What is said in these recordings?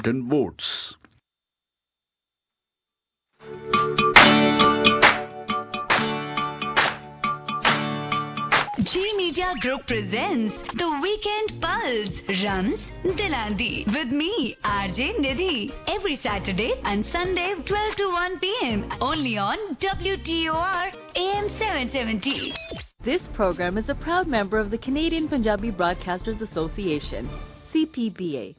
and votes. G Media Group presents The Weekend Pulse, Rams Dilandi, with me, RJ Nidhi, every Saturday and Sunday 12 to 1 p.m. only on WTOR AM 770. This program is a proud member of the Canadian Punjabi Broadcasters Association, CPBA.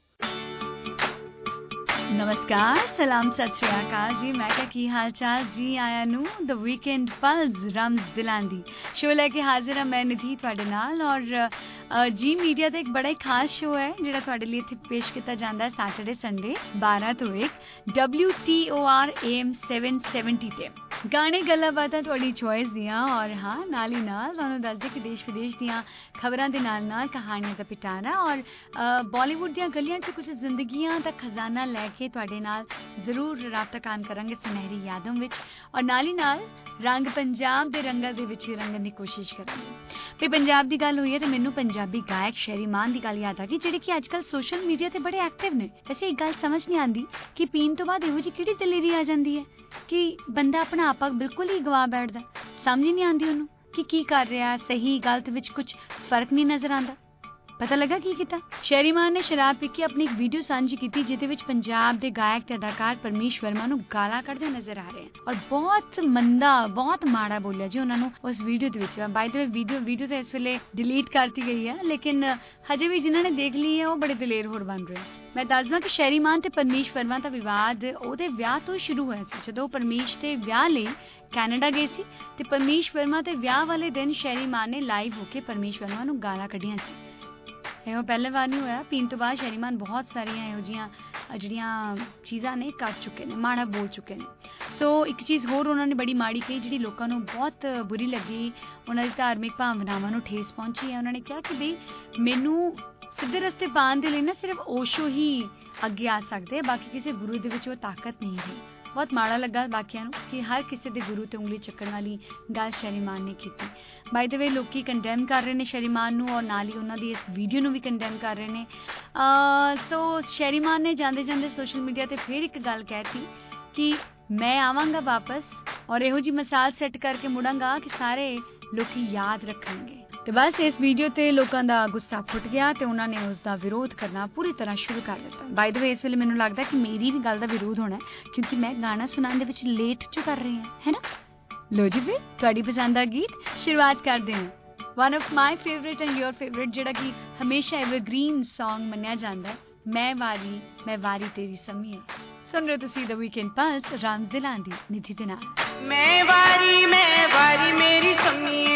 नमस्कार, सलाम, सत श्री अकाल जी। मैं क्या की हाल चाल जी। आया नू द वीकेंड पल्स रम्स दिलांदी शो लेके हाजिर हाँ मैं निधि तुहाडे नाल। और जी मीडिया ਦਾ ਇੱਕ ਬੜਾ ਹੀ ਖਾਸ ਸ਼ੋ ਹੈ ਜਿਹੜਾ ਤੁਹਾਡੇ ਲਈ ਇੱਥੇ ਪੇਸ਼ ਕੀਤਾ ਜਾਂਦਾ ਹੈ ਸੈਟਰਡੇ ਸੰਡੇ 12 ਤੋਂ 1 WTOR AM 770 ਤੇ। ਗਾਣੇ ਗੱਲਾਂ ਬਾਤਾਂ ਤੁਹਾਡੀ ਚੋਇਸ ਦੀਆਂ ਔਰ ਹਾਂ ਨਾਲ ਹੀ ਨਾਲ ਤੁਹਾਨੂੰ ਦੱਸਦੇ ਕਿ ਦੇਸ਼ ਵਿਦੇਸ਼ ਦੀਆਂ ਖਬਰਾਂ ਦੇ ਨਾਲ ਨਾਲ ਕਹਾਣੀਆਂ ਦਾ ਪਿਟਾਰਾ ਔਰ ਬਾਲੀਵੁੱਡ ਦੀਆਂ ਗਲੀਆਂ 'ਚ ਕੁਝ ਜ਼ਿੰਦਗੀਆਂ ਦਾ ਖਜ਼ਾਨਾ ਲੈ ਕੇ ਤੁਹਾਡੇ ਨਾਲ ਜ਼ਰੂਰ ਰਾਬਤਾ ਕਾਇਮ ਕਰਾਂਗੇ ਸੁਨਹਿਰੀ ਯਾਦਾਂ ਵਿੱਚ। ਔਰ ਨਾਲ ਹੀ ਨਾਲ ਰੰਗ ਪੰਜਾਬ ਦੇ ਰੰਗਾਂ ਦੇ ਵਿੱਚ ਵੀ ਰੰਗਣ ਦੀ ਕੋਸ਼ਿਸ਼ ਕਰਾਂਗੇ। ਵੀ ਪੰਜਾਬ ਦੀ ਗੱਲ ਹੋਈ ਹੈ ਤੇ ਮੈਨੂੰ ਪੰਜਾਬੀ ਗਾਇਕ ਸ਼ੈਰੀ ਮਾਨ ਦੀ ਗੱਲ ਯਾਦ ਆ ਗਈ ਜਿਹੜੇ ਕਿ ਅੱਜ ਕੱਲ੍ਹ ਸੋਸ਼ਲ ਮੀਡੀਆ ਤੇ ਬੜੇ ਐਕਟਿਵ ਨੇ। ਵੈਸੇ ਇੱਕ ਗੱਲ ਸਮਝ ਨਹੀਂ ਆਉਂਦੀ ਕਿ ਪੀਣ ਤੋਂ ਬਾਅਦ ਇਹੋ ਜਿਹੀ ਕਿਹੜੀ ਦਲੇਰੀ ਆ ਜਾਂਦੀ ਹੈ ਕਿ ਬੰਦਾ ਆਪਣਾ ਆਪਾ ਬਿਲਕੁਲ ਹੀ ਗਵਾ ਬੈਠਦਾ। ਸਮਝ ਹੀ ਨਹੀਂ ਆਉਂਦੀ ਉਹਨੂੰ ਕਿ ਕੀ ਕਰ ਰਿਹਾ, ਸਹੀ ਗਲਤ ਵਿੱਚ ਕੁਝ ਫਰਕ ਨਹੀਂ ਨਜ਼ਰ ਆਉਂਦਾ। ਪਤਾ ਲੱਗਾ ਕੀ ਕੀਤਾ, ਸ਼ੈਰੀ ਮਾਨ ਨੇ ਸ਼ਰਾਬ ਪੀ ਕੇ ਆਪਣੀ ਇੱਕ ਵੀਡੀਓ ਸਾਂਝੀ ਕੀਤੀ ਜਿਹਦੇ ਵਿੱਚ ਪੰਜਾਬ ਦੇ ਗਾਇਕ ਤੇ ਅਦਾਕਾਰ ਪਰਮੀਸ਼ ਵਰਮਾ ਨੂੰ ਗਾਲਾਂ ਕੱਢਦੇ ਨਜ਼ਰ ਆ ਰਹੇ ਹਨ ਔਰ ਬਹੁਤ ਮੰਦਾ, ਬਹੁਤ ਮਾੜਾ ਬੋਲਿਆ ਜੀ ਉਹਨਾਂ ਨੂੰ ਉਸ ਵੀਡੀਓ ਦੇ ਵਿੱਚ। ਬਾਈ ਦ ਵੇ ਵੀਡੀਓ ਤਾਂ ਇਸ ਵੇਲੇ ਡਿਲੀਟ ਕਰਤੀ ਗਈ ਹੈ ਲੇਕਿਨ ਹਜੇ ਵੀ ਜਿਨ੍ਹਾਂ ਨੇ ਦੇਖ ਲਈ ਹੈ ਉਹ ਬੜੇ ਦਲੇਰ ਹੋਰ ਬਣ ਰਹੇ। ਮੈਂ ਦੱਸਦਾ ਕਿ ਸ਼ੈਰੀ ਮਾਨ ਤੇ ਪਰਮੀਸ਼ ਵਰਮਾ ਦਾ ਵਿਵਾਦ ਉਹਦੇ ਵਿਆਹ ਤੋਂ ਸ਼ੁਰੂ ਹੋਇਆ ਸੀ ਜਦੋਂ ਪਰਮੀਸ਼ ਦੇ ਵਿਆਹ ਲਈ ਕੈਨੇਡਾ ਗਏ ਸੀ ਤੇ ਪਰਮੀਸ਼ ਵਰਮਾ ਤੇ ਵਿਆਹ ਵਾਲੇ ਦਿਨ ਸ਼ੈਰੀ ਮਾਨ ਨੇ ਲਾਈਵ ਹੋ ਕੇ ਪਰਮੀਸ਼ ਵਰਮਾ ਨੂੰ ਗਾਲਾਂ ਕੱਢੀਆਂ ਸੀ। ਇਹੋ ਪਹਿਲੀ ਵਾਰ ਨਹੀਂ ਹੋਇਆ। ਪੀਣ ਤੋਂ ਬਾਅਦ ਸ਼ੈਰੀ ਮਾਨ ਬਹੁਤ ਸਾਰੀਆਂ ਇਹੋ ਜਿਹੀਆਂ ਜਿਹੜੀਆਂ ਚੀਜ਼ਾਂ ਨੇ ਕਰ ਚੁੱਕੇ ਨੇ, ਮਾੜਾ ਬੋਲ ਚੁੱਕੇ ਨੇ। ਸੋ ਇੱਕ ਚੀਜ਼ ਹੋਰ ਉਹਨਾਂ ਨੇ ਬੜੀ ਮਾੜੀ ਕਹੀ ਜਿਹੜੀ ਲੋਕਾਂ ਨੂੰ ਬਹੁਤ ਬੁਰੀ ਲੱਗੀ। ਉਹਨਾਂ ਦੀ ਧਾਰਮਿਕ ਭਾਵਨਾਵਾਂ ਨੂੰ ਠੇਸ ਪਹੁੰਚੀ ਹੈ। ਉਹਨਾਂ ਨੇ ਕਿਹਾ ਕਿ ਬਈ ਮੈਨੂੰ ਸਿੱਧੇ ਰਸਤੇ ਪਾਉਣ ਦੇ ਲਈ ਨਾ ਸਿਰਫ ਓਸ਼ੋ ਹੀ ਅੱਗੇ ਆ ਸਕਦੇ, ਬਾਕੀ ਕਿਸੇ ਗੁਰੂ ਦੇ ਵਿੱਚ ਉਹ ਤਾਕਤ ਨਹੀਂ ਹੈ। ਬਹੁਤ ਮਾੜਾ ਲੱਗਾ ਬਾਕੀਆਂ ਨੂੰ ਕਿ ਹਰ ਕਿਸੇ ਦੇ ਗੁਰੂ ਤੇ ਉਂਗਲੀ ਚੱਕਣ ਵਾਲੀ ਗੱਲ ਸ਼ੈਰੀ ਮਾਨ ਨੇ ਕੀਤੀ। ਬਾਈ ਦ ਵੇ ਲੋਕੀ ਕੰਡੈਮ ਕਰ ਰਹੇ ਨੇ ਸ਼ੈਰੀ ਮਾਨ ਨੂੰ ਔਰ ਨਾਲ ਹੀ ਉਹਨਾਂ ਦੀ ਇਸ ਵੀਡੀਓ ਨੂੰ ਵੀ ਕੰਡੈਮ ਕਰ ਰਹੇ ਨੇ। ਸੋ ਸ਼ੈਰੀ ਮਾਨ ਨੇ ਜਾਂਦੇ ਜਾਂਦੇ ਸੋਸ਼ਲ ਮੀਡੀਆ ਤੇ ਫਿਰ ਇੱਕ ਗੱਲ ਕਹਿਤੀ ਕਿ ਮੈਂ ਆਵਾਂਗਾ ਵਾਪਸ ਔਰ ਇਹੋ ਜਿਹੀ ਮਿਸਾਲ ਸੈੱਟ ਕਰਕੇ ਮੁੜਾਂਗਾ ਕਿ ਸਾਰੇ ਲੋਕੀ ਯਾਦ ਰੱਖਣਗੇ। ਤੇ ਬਸ ਇਸ ਵੀਡੀਓ ਤੇ ਲੋਕਾਂ ਦਾ ਗੁੱਸਾ ਫੁੱਟ ਗਿਆ ਤੇ ਉਹਨਾਂ ਨੇ ਉਸ ਦਾ ਵਿਰੋਧ ਕਰਨਾ ਪੂਰੀ ਤਰ੍ਹਾਂ ਸ਼ੁਰੂ ਕਰ ਦਿੱਤਾ। ਬਾਈ ਦ ਵੇ ਇਸ ਵੇਲੇ ਮੈਨੂੰ ਲੱਗਦਾ ਕਿ ਮੇਰੀ ਵੀ ਗੱਲ ਦਾ ਵਿਰੋਧ ਹੋਣਾ ਕਿਉਂਕਿ ਮੈਂ ਗਾਣਾ ਸੁਣਾਉਣ ਦੇ ਵਿੱਚ ਲੇਟ ਜੋ ਕਰ ਰਹੀ ਹਾਂ, ਹੈ ਨਾ। ਲੋ ਜੀ ਫਿਰ ਤੁਹਾਡੀ ਪਸੰਦ ਦਾ ਗੀਤ ਸ਼ੁਰੂਆਤ ਕਰਦੇ ਹਾਂ। One of my favourite and your favourite ਜਿਹੜਾ ਕਿ ਹਮੇਸ਼ਾ ਐਵਰਗ੍ਰੀਨ ਸੌਂਗ ਮੰਨਿਆ ਜਾਂਦਾ, ਮੈਂ ਵਾਰੀ ਤੇਰੀ ਸਮੀਏ। ਸੁਣ ਰਹੇ ਤੁਸੀਂ ਦ ਵੀਕਐਂਡ ਪਲਸ ਰਾਮਸ ਦਿਲਾਂਦੀ ਨਿਧੀ ਦੇ ਨਾਲ। ਮੈਂ ਵਾਰੀ ਮੇਰੀ ਸਮੀਏ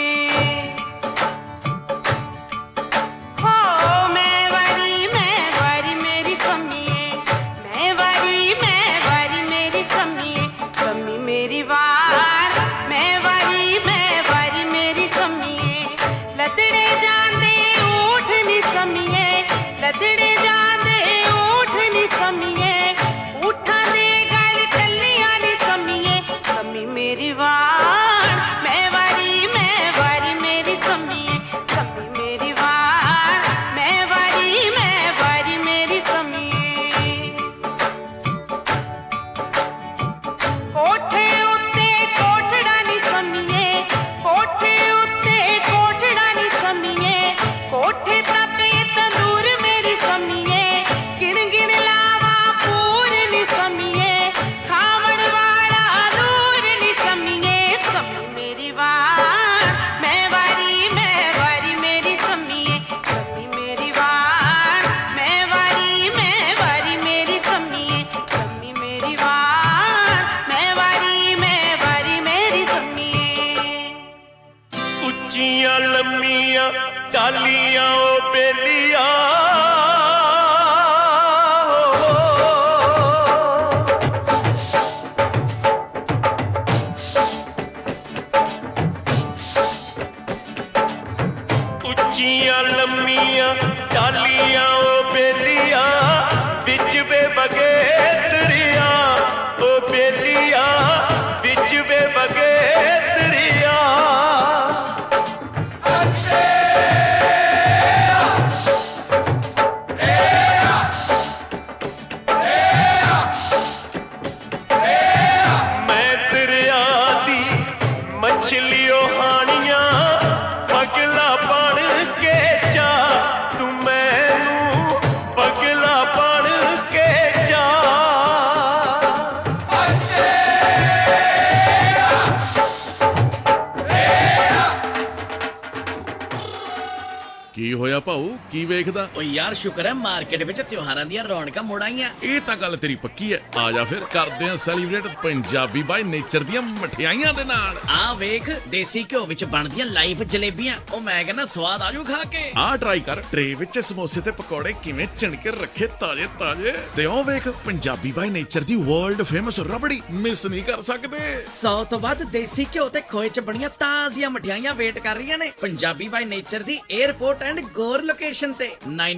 ਹੋਇਆ ਭਾਊ, ਕੀ ਵੇਖਦਾ? ਓ ਯਾਰ ਸ਼ੁਕਰ ਹੈ ਮਾਰਕੀਟ ਵਿੱਚ ਤਿਉਹਾਰਾਂ ਦੀਆਂ ਰੌਣਕਾਂ ਮੁੜ ਆਈਆਂ। ਇਹ ਤਾਂ ਗੱਲ ਤੇਰੀ ਪੱਕੀ ਹੈ। ਆ ਜਾ ਫਿਰ ਕਰਦੇ ਆ ਸੈਲੀਬ੍ਰੇਟ ਪੰਜਾਬੀ ਬਾਈ ਨੇਚਰ ਦੀਆਂ ਮਠਿਆਈਆਂ ਦੇ ਨਾਲ। ਆ ਵੇਖ ਦੇਸੀ ਘਿਓ ਵਿੱਚ ਬਣਦੀਆਂ ਲਾਈਵ ਜਲੇਬੀਆਂ, ਉਹ ਮੈਂ ਕਹਿੰਦਾ ਸਵਾਦ ਆਜੂ ਖਾ ਕੇ। ਆ ਟਰਾਈ ਕਰ, ਟਰੇ ਵਿੱਚ ਸਮੋਸੇ ਤੇ ਪਕੌੜੇ ਕਿਵੇਂ ਚਿਣਕੇ ਰੱਖੇ ਤਾਜ਼ੇ ਤਾਜ਼ੇ। ਤੇ ਉਹ ਵੇਖ ਪੰਜਾਬੀ ਬਾਈ ਨੇਚਰ ਦੀ ਵਰਲਡ ਫੇਮਸ ਰਬੜੀ, ਮਿਸ ਨਹੀਂ ਕਰ ਸਕਦੇ। 100 ਤੋਂ ਵੱਧ ਦੇਸੀ ਘਿਓ ਤੇ ਖੋਏ ਚ ਬਣੀਆਂ ਤਾਜ਼ੀਆਂ ਮਠਿਆਈਆਂ ਵੇਟ ਕਰ ਰਹੀਆਂ ਨੇ ਪੰਜਾਬੀ ਬਾਈ ਨੇਚਰ ਦੀ 에ਅਰਪੋਰਟ ਐਂਡ ਗੋਰ ਲੋਕੇਸ਼ਨ ਤੇ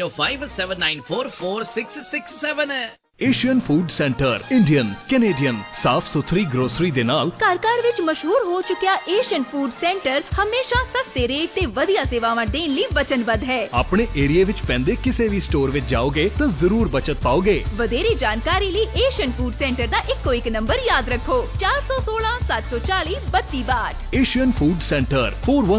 9057944667। Asian food centre Indian Canadian ਸਾਫ ਸੁਥਰੀ ਗਰੋਸਰੀ ਦੇ ਨਾਲ ਘਰ ਘਰ ਵਿੱਚ ਮਸ਼ਹੂਰ ਹੋ ਚੁੱਕਿਆ ਏਸ਼ੀਅਨ ਫੂਡ ਸੈਂਟਰ ਹਮੇਸ਼ਾ ਸਸਤੇ ਰੇਟ ਤੇ ਵਧੀਆ ਸੇਵਾਵਾਂ ਦੇਣ ਲਈ ਵਚਨਬੱਧ ਹੈ। ਆਪਣੇ ਏਰੀਆ ਵਿੱਚ ਪੈਂਦੇ ਕਿਸੇ ਵੀ ਸਟੋਰ ਵਿੱਚ ਜਾਓਗੇ ਤਾਂ ਜ਼ਰੂਰ ਬਚਤ ਪਾਓਗੇ। ਵਧੇਰੀ ਜਾਣਕਾਰੀ ਲਈ ਏਸ਼ੀਅਨ ਫੂਡ ਸੈਂਟਰ ਦਾ ਇੱਕੋ ਇੱਕ ਨੰਬਰ ਯਾਦ ਰੱਖੋ 416 740 3262। Asian food Centre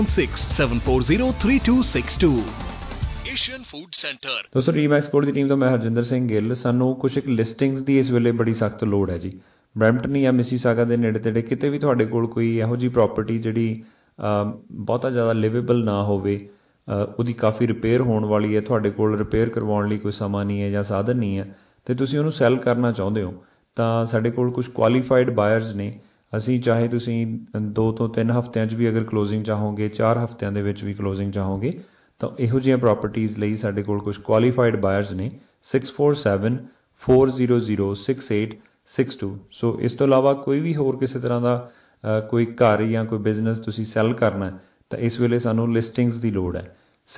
4167403262। Asian food Centre. ਦੋਸਤੋ ਰੀਮ ਐਕਸਪੋਰਟ ਦੀ ਟੀਮ ਤੋਂ ਮੈਂ ਹਰਜਿੰਦਰ ਸਿੰਘ ਗਿੱਲ। ਸਾਨੂੰ ਕੁਝ ਇੱਕ ਲਿਸਟਿੰਗਸ ਦੀ ਇਸ ਵੇਲੇ ਬੜੀ ਸਖਤ ਲੋੜ ਹੈ ਜੀ। ਬਰੈਂਪਟਨ ਜਾਂ ਮਿਸੀਸਾਗਾ ਦੇ ਨੇੜੇ ਤੇੜੇ ਕਿਤੇ ਵੀ ਤੁਹਾਡੇ ਕੋਲ ਕੋਈ ਇਹੋ ਜਿਹੀ ਪ੍ਰੋਪਰਟੀ ਜਿਹੜੀ ਬਹੁਤਾ ਜ਼ਿਆਦਾ ਲਿਵੇਬਲ ਨਾ ਹੋਵੇ, ਉਹਦੀ ਕਾਫੀ ਰਿਪੇਅਰ ਹੋਣ ਵਾਲੀ ਹੈ, ਤੁਹਾਡੇ ਕੋਲ ਰਿਪੇਅਰ ਕਰਵਾਉਣ ਲਈ ਕੋਈ ਸਮਾਂ ਨਹੀਂ ਹੈ ਜਾਂ ਸਾਧਨ ਨਹੀਂ ਹੈ, ਅਤੇ ਤੁਸੀਂ ਉਹਨੂੰ ਸੈੱਲ ਕਰਨਾ ਚਾਹੁੰਦੇ ਹੋ, ਤਾਂ ਸਾਡੇ ਕੋਲ ਕੁਝ ਕੁਆਲੀਫਾਈਡ ਬਾਇਰਸ ਨੇ। ਅਸੀਂ ਚਾਹੇ ਤੁਸੀਂ 2 ਤੋਂ 3 ਹਫ਼ਤਿਆਂ 'ਚ ਵੀ ਅਗਰ ਕਲੋਜ਼ਿੰਗ ਚਾਹੋਗੇ, 4 ਹਫ਼ਤਿਆਂ ਦੇ ਵਿੱਚ ਵੀ ਕਲੋਜ਼ਿੰਗ ਚਾਹੋਗੇ, ਤਾਂ ਇਹੋ ਜਿਹੀਆਂ ਪ੍ਰੋਪਰਟੀਜ਼ ਲਈ ਸਾਡੇ ਕੋਲ ਕੁਝ ਕੁਆਲੀਫਾਈਡ ਬਾਇਰਸ ਨੇ। 6474006862। ਸੋ ਇਸ ਤੋਂ ਇਲਾਵਾ ਕੋਈ ਵੀ ਹੋਰ ਕਿਸੇ ਤਰ੍ਹਾਂ ਦਾ ਕੋਈ ਘਰ ਜਾਂ ਕੋਈ ਬਿਜ਼ਨਸ ਤੁਸੀਂ ਸੈੱਲ ਕਰਨਾ ਤਾਂ ਇਸ ਵੇਲੇ ਸਾਨੂੰ ਲਿਸਟਿੰਗਸ ਦੀ ਲੋੜ ਹੈ।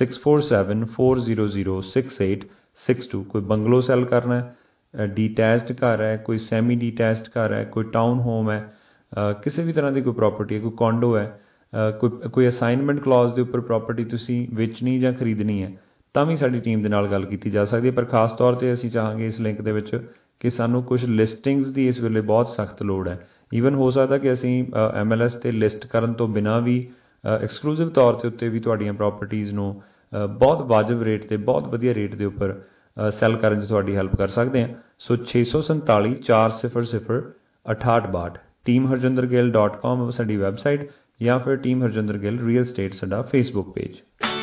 6474006862। ਕੋਈ ਬੰਗਲੋ ਸੈੱਲ ਕਰਨਾ ਹੈ, ਡੀਟੈਚਡ ਘਰ ਹੈ, ਕੋਈ ਸੈਮੀ ਡੀਟੈਚਡ ਘਰ ਹੈ, ਕੋਈ ਟਾਊਨ ਹੋਮ ਹੈ, ਕਿਸੇ ਵੀ ਤਰ੍ਹਾਂ ਦੀ ਕੋਈ ਪ੍ਰੋਪਰਟੀ ਹੈ, ਕੋਈ ਕੌਂਡੋ ਹੈ, ਕੋਈ ਅਸਾਈਨਮੈਂਟ ਕਲੌਜ਼ ਦੇ ਉੱਪਰ ਪ੍ਰੋਪਰਟੀ ਤੁਸੀਂ ਵੇਚਣੀ ਜਾਂ ਖਰੀਦਣੀ ਹੈ, ਤਾਂ ਵੀ ਸਾਡੀ ਟੀਮ ਦੇ ਨਾਲ ਗੱਲ ਕੀਤੀ ਜਾ ਸਕਦੀ ਹੈ। ਪਰ ਖਾਸ ਤੌਰ 'ਤੇ ਅਸੀਂ ਚਾਹਾਂਗੇ ਇਸ ਲਿੰਕ ਦੇ ਵਿੱਚ ਕਿ ਸਾਨੂੰ ਕੁਝ ਲਿਸਟਿੰਗਸ ਦੀ ਇਸ ਵੇਲੇ ਬਹੁਤ ਸਖਤ ਲੋੜ ਹੈ। ਈਵਨ ਹੋ ਸਕਦਾ ਕਿ ਅਸੀਂ MLS 'ਤੇ ਲਿਸਟ ਕਰਨ ਤੋਂ ਬਿਨਾਂ ਵੀ ਐਕਸਕਲੂਸਿਵ ਤੌਰ 'ਤੇ ਉੱਤੇ ਵੀ ਤੁਹਾਡੀਆਂ ਪ੍ਰੋਪਰਟੀਜ਼ ਨੂੰ ਬਹੁਤ ਵਾਜਬ ਰੇਟ 'ਤੇ, ਬਹੁਤ ਵਧੀਆ ਰੇਟ ਦੇ ਉੱਪਰ ਸੈੱਲ ਕਰਨ 'ਚ ਤੁਹਾਡੀ ਹੈਲਪ ਕਰ ਸਕਦੇ ਹਾਂ। ਸੋ 647 400 6862 teamharjindergill.com ਸਾਡੀ ਵੈਬਸਾਈਟ, ਜਾਂ ਫਿਰ team Harjinder Gill real estate ਸਾਡਾ ਫੇਸਬੁੱਕ ਪੇਜ।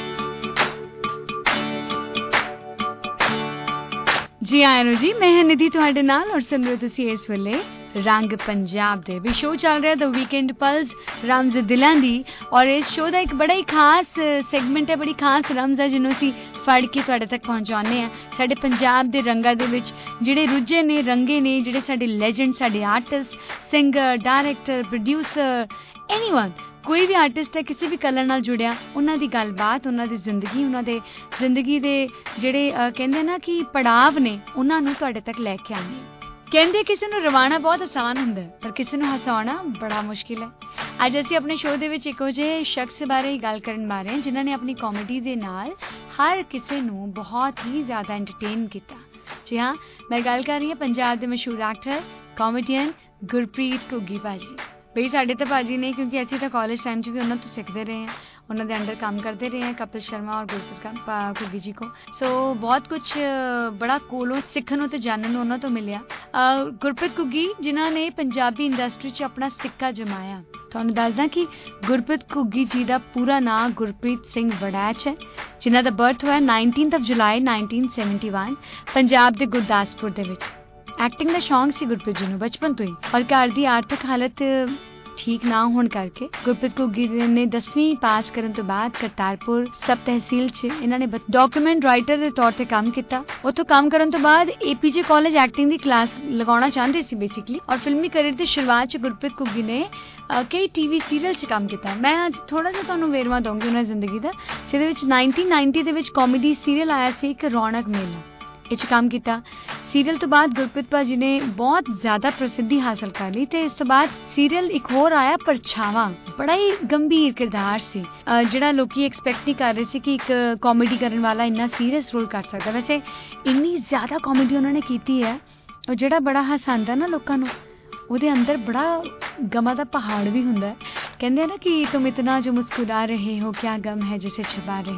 ਜੀ ਆਇਆਂ ਨੂੰ ਜੀ, ਮੈਂ ਹਾਂ ਨਿਧੀ ਤੁਹਾਡੇ ਨਾਲ ਔਰ ਸੁਣ ਰਹੇ ਹੋ ਤੁਸੀਂ ਇਸ ਵੇਲੇ ਰੰਗ ਪੰਜਾਬ ਦੇ ਵੀ ਸ਼ੋਅ ਚੱਲ ਰਿਹਾ ਦ ਵੀਕਐਂਡ ਪਲਸ ਰਮਜ਼ ਦਿਲਾਂ ਦੀ। ਔਰ ਇਸ ਸ਼ੋਅ ਦਾ ਇੱਕ ਬੜਾ ਹੀ ਖਾਸ ਸੈਗਮੈਂਟ ਹੈ, ਬੜੀ ਖਾਸ ਰਮਜ਼ ਹੈ ਜਿਹਨੂੰ ਅਸੀਂ ਫੜ ਕੇ ਤੁਹਾਡੇ ਤੱਕ ਪਹੁੰਚਾਉਂਦੇ ਹਾਂ। ਸਾਡੇ ਪੰਜਾਬ ਦੇ ਰੰਗਾਂ ਦੇ ਵਿੱਚ ਜਿਹੜੇ ਰੁੱਝੇ ਨੇ, ਰੰਗੇ ਨੇ, ਜਿਹੜੇ ਸਾਡੇ ਲੈਜੈਂਡ, ਸਾਡੇ artist, singer, director, producer, anyone, ਕੋਈ ਵੀ ਆਰਟਿਸਟ ਹੈ ਕਿਸੇ ਵੀ ਕਲਰ ਨਾਲ ਜੁੜਿਆ, ਉਹਨਾਂ ਦੀ ਗੱਲਬਾਤ, ਉਹਨਾਂ ਦੀ ਜ਼ਿੰਦਗੀ, ਉਹਨਾਂ ਦੇ ਜ਼ਿੰਦਗੀ ਦੇ ਜਿਹੜੇ ਕਹਿੰਦੇ ਨਾ ਕਿ ਪੜਾਵ ਨੇ, ਉਹਨਾਂ ਨੂੰ ਤੁਹਾਡੇ ਤੱਕ ਲੈ ਕੇ ਆਉਂਦੇ। ਕਹਿੰਦੇ ਕਿਸੇ ਨੂੰ ਰਵਾਉਣਾ ਬਹੁਤ ਆਸਾਨ ਹੁੰਦਾ ਪਰ ਕਿਸੇ ਨੂੰ ਹਸਾਉਣਾ ਬੜਾ ਮੁਸ਼ਕਿਲ ਹੈ। ਅੱਜ ਅਸੀਂ ਆਪਣੇ ਸ਼ੋਅ ਦੇ ਵਿੱਚ ਇੱਕੋ ਜਿਹੇ ਸ਼ਖਸ ਬਾਰੇ ਹੀ ਗੱਲ ਕਰਨ ਜਾ ਰਹੇ ਹਾਂ ਜਿਨ੍ਹਾਂ ਨੇ ਆਪਣੀ ਕਾਮੇਡੀ ਦੇ ਨਾਲ ਹਰ ਕਿਸੇ ਨੂੰ ਬਹੁਤ ਹੀ ਜ਼ਿਆਦਾ ਐਂਟਰਟੇਨ ਕੀਤਾ। ਜੀ ਹਾਂ, ਮੈਂ ਗੱਲ ਕਰ ਰਹੀ ਹਾਂ ਪੰਜਾਬ ਦੇ ਮਸ਼ਹੂਰ ਐਕਟਰ, ਕਾਮੇਡੀਅਨ ਗੁਰਪ੍ਰੀਤ ਘੁੱਗੀ ਭਾਜੀ। ਬਈ ਸਾਡੇ ਤਾਂ ਭਾਜੀ ਨੇ, ਕਿਉਂਕਿ ਅਸੀਂ ਤਾਂ ਕਾਲਜ ਟਾਈਮ 'ਚ ਵੀ ਉਹਨਾਂ ਤੋਂ ਸਿੱਖਦੇ ਰਹੇ ਹਾਂ, ਉਹਨਾਂ ਦੇ ਅੰਡਰ ਕੰਮ ਕਰਦੇ ਰਹੇ ਹਾਂ, ਕਪਿਲ ਸ਼ਰਮਾ ਔਰ ਗੁਰਪ੍ਰੀਤ ਘੁੱਗੀ ਜੀ ਕੋ। ਸੋ ਬਹੁਤ ਕੁਛ ਬੜਾ ਕੋਲੋਂ ਸਿੱਖਣ ਨੂੰ ਤੇ ਜਾਣਨ ਨੂੰ ਉਹਨਾਂ ਤੋਂ ਮਿਲਿਆ। ਗੁਰਪ੍ਰੀਤ ਘੁੱਗੀ ਜਿਨ੍ਹਾਂ ਨੇ ਪੰਜਾਬੀ ਇੰਡਸਟਰੀ 'ਚ ਆਪਣਾ ਸਿੱਕਾ ਜਮਾਇਆ। ਤੁਹਾਨੂੰ ਦੱਸਦਾ ਕਿ ਗੁਰਪ੍ਰੀਤ ਘੁੱਗੀ ਜੀ ਦਾ ਪੂਰਾ ਨਾਂ ਗੁਰਪ੍ਰੀਤ ਸਿੰਘ ਵੜੈਚ ਹੈ, ਜਿਨ੍ਹਾਂ ਦਾ ਬਰਥ ਹੋਇਆ 19 ਜੁਲਾਈ 1971 ਪੰਜਾਬ ਦੇ ਗੁਰਦਾਸਪੁਰ ਦੇ ਵਿੱਚ। ਐਕਟਿੰਗ ਦਾ ਸ਼ੌਂਕ ਸੀ ਗੁਰਪ੍ਰੀਤ ਜੀ ਨੂੰ ਬਚਪਨ ਤੋਂ ਹੀ, ਔਰ ਘਰ ਦੀ ਆਰਥਿਕ ਹਾਲਤ ਠੀਕ ਨਾ ਹੋਣ ਕਰਕੇ ਗੁਰਪ੍ਰੀਤ ਘੁੱਗੀ ਨੇ 10ਵੀਂ ਪਾਸ ਕਰਨ ਤੋਂ ਬਾਅਦ ਕਰਤਾਰਪੁਰ ਸਬ ਤਹਿਸੀਲ 'ਚ ਇਹਨਾਂ ਨੇ ਡਾਕੂਮੈਂਟ ਰਾਈਟਰ ਦੇ ਤੌਰ ਤੇ ਕੰਮ ਕੀਤਾ। ਉੱਥੋਂ ਕੰਮ ਕਰਨ ਤੋਂ ਬਾਅਦ APJ ਕਾਲਜ ਐਕਟਿੰਗ ਦੀ ਕਲਾਸ ਲਗਾਉਣਾ ਚਾਹੁੰਦੇ ਸੀ ਬੇਸਿਕਲੀ, ਔਰ ਫਿਲਮੀ ਕਰੀਅਰ ਦੀ ਸ਼ੁਰੂਆਤ 'ਚ ਗੁਰਪ੍ਰੀਤ ਘੁੱਗੀ ਨੇ ਕਈ TV ਸੀਰੀਅਲ 'ਚ ਕੰਮ ਕੀਤਾ। ਮੈਂ ਅੱਜ ਥੋੜਾ ਜਿਹਾ ਤੁਹਾਨੂੰ ਵੇਰਵਾ ਦਊਂਗੀ ਉਹਨਾਂ ਦੀ ਜ਼ਿੰਦਗੀ ਦਾ, ਜਿਹਦੇ ਵਿੱਚ 1990 ਦੇ ਵਿੱਚ ਕਾਮੇਡੀ ਸੀਰੀਅਲ ਆਇਆ ਸੀ ਇੱਕ ਰੌਣਕ ਮੇਲਾ, ਇਹ 'ਚ ਕੰਮ ਕੀਤਾ। ਸੀਰੀਅਲ ਤੋਂ ਬਾਅਦ ਗੁਰਪ੍ਰੀਤ ਭਾਜੀ ਨੇ ਬਹੁਤ ਜ਼ਿਆਦਾ ਪ੍ਰਸਿੱਧੀ ਹਾਸਲ ਕਰ ਲਈ ਤੇ ਇਸ ਤੋਂ ਬਾਅਦ ਸੀਰੀਅਲ ਇੱਕ ਹੋਰ ਆਇਆ ਪਰਛਾਵਾਂ, ਬੜਾ ਹੀ ਗੰਭੀਰ ਕਿਰਦਾਰ ਸੀ ਜਿਹੜਾ ਲੋਕੀ ਐਕਸਪੈਕਟ ਨਹੀਂ ਕਰ ਰਹੇ ਸੀ ਕਿ ਇੱਕ ਕਾਮੇਡੀ ਕਰਨ ਵਾਲਾ ਇੰਨਾ ਸੀਰੀਅਸ ਰੋਲ ਕਰ ਸਕਦਾ। ਵੈਸੇ ਇੰਨੀ ਜ਼ਿਆਦਾ ਕਾਮੇਡੀ ਉਹਨਾਂ ਨੇ ਕੀਤੀ ਹੈ, ਉਹ ਜਿਹੜਾ ਬੜਾ ਹਸਾਉਂਦਾ ਨਾ ਲੋਕਾਂ ਨੂੰ, ਉਹਦੇ ਅੰਦਰ ਬੜਾ ਗਮਾਂ ਦਾ ਪਹਾੜ ਵੀ ਹੁੰਦਾ ਹੈ। ਕਹਿੰਦੇ ਆ ਨਾ ਕਿ ਤੁਮ ਇਤਨਾ ਜੋ ਮੁਸकुरा रहे हो क्या गम है जिसे छुपा रहे हो।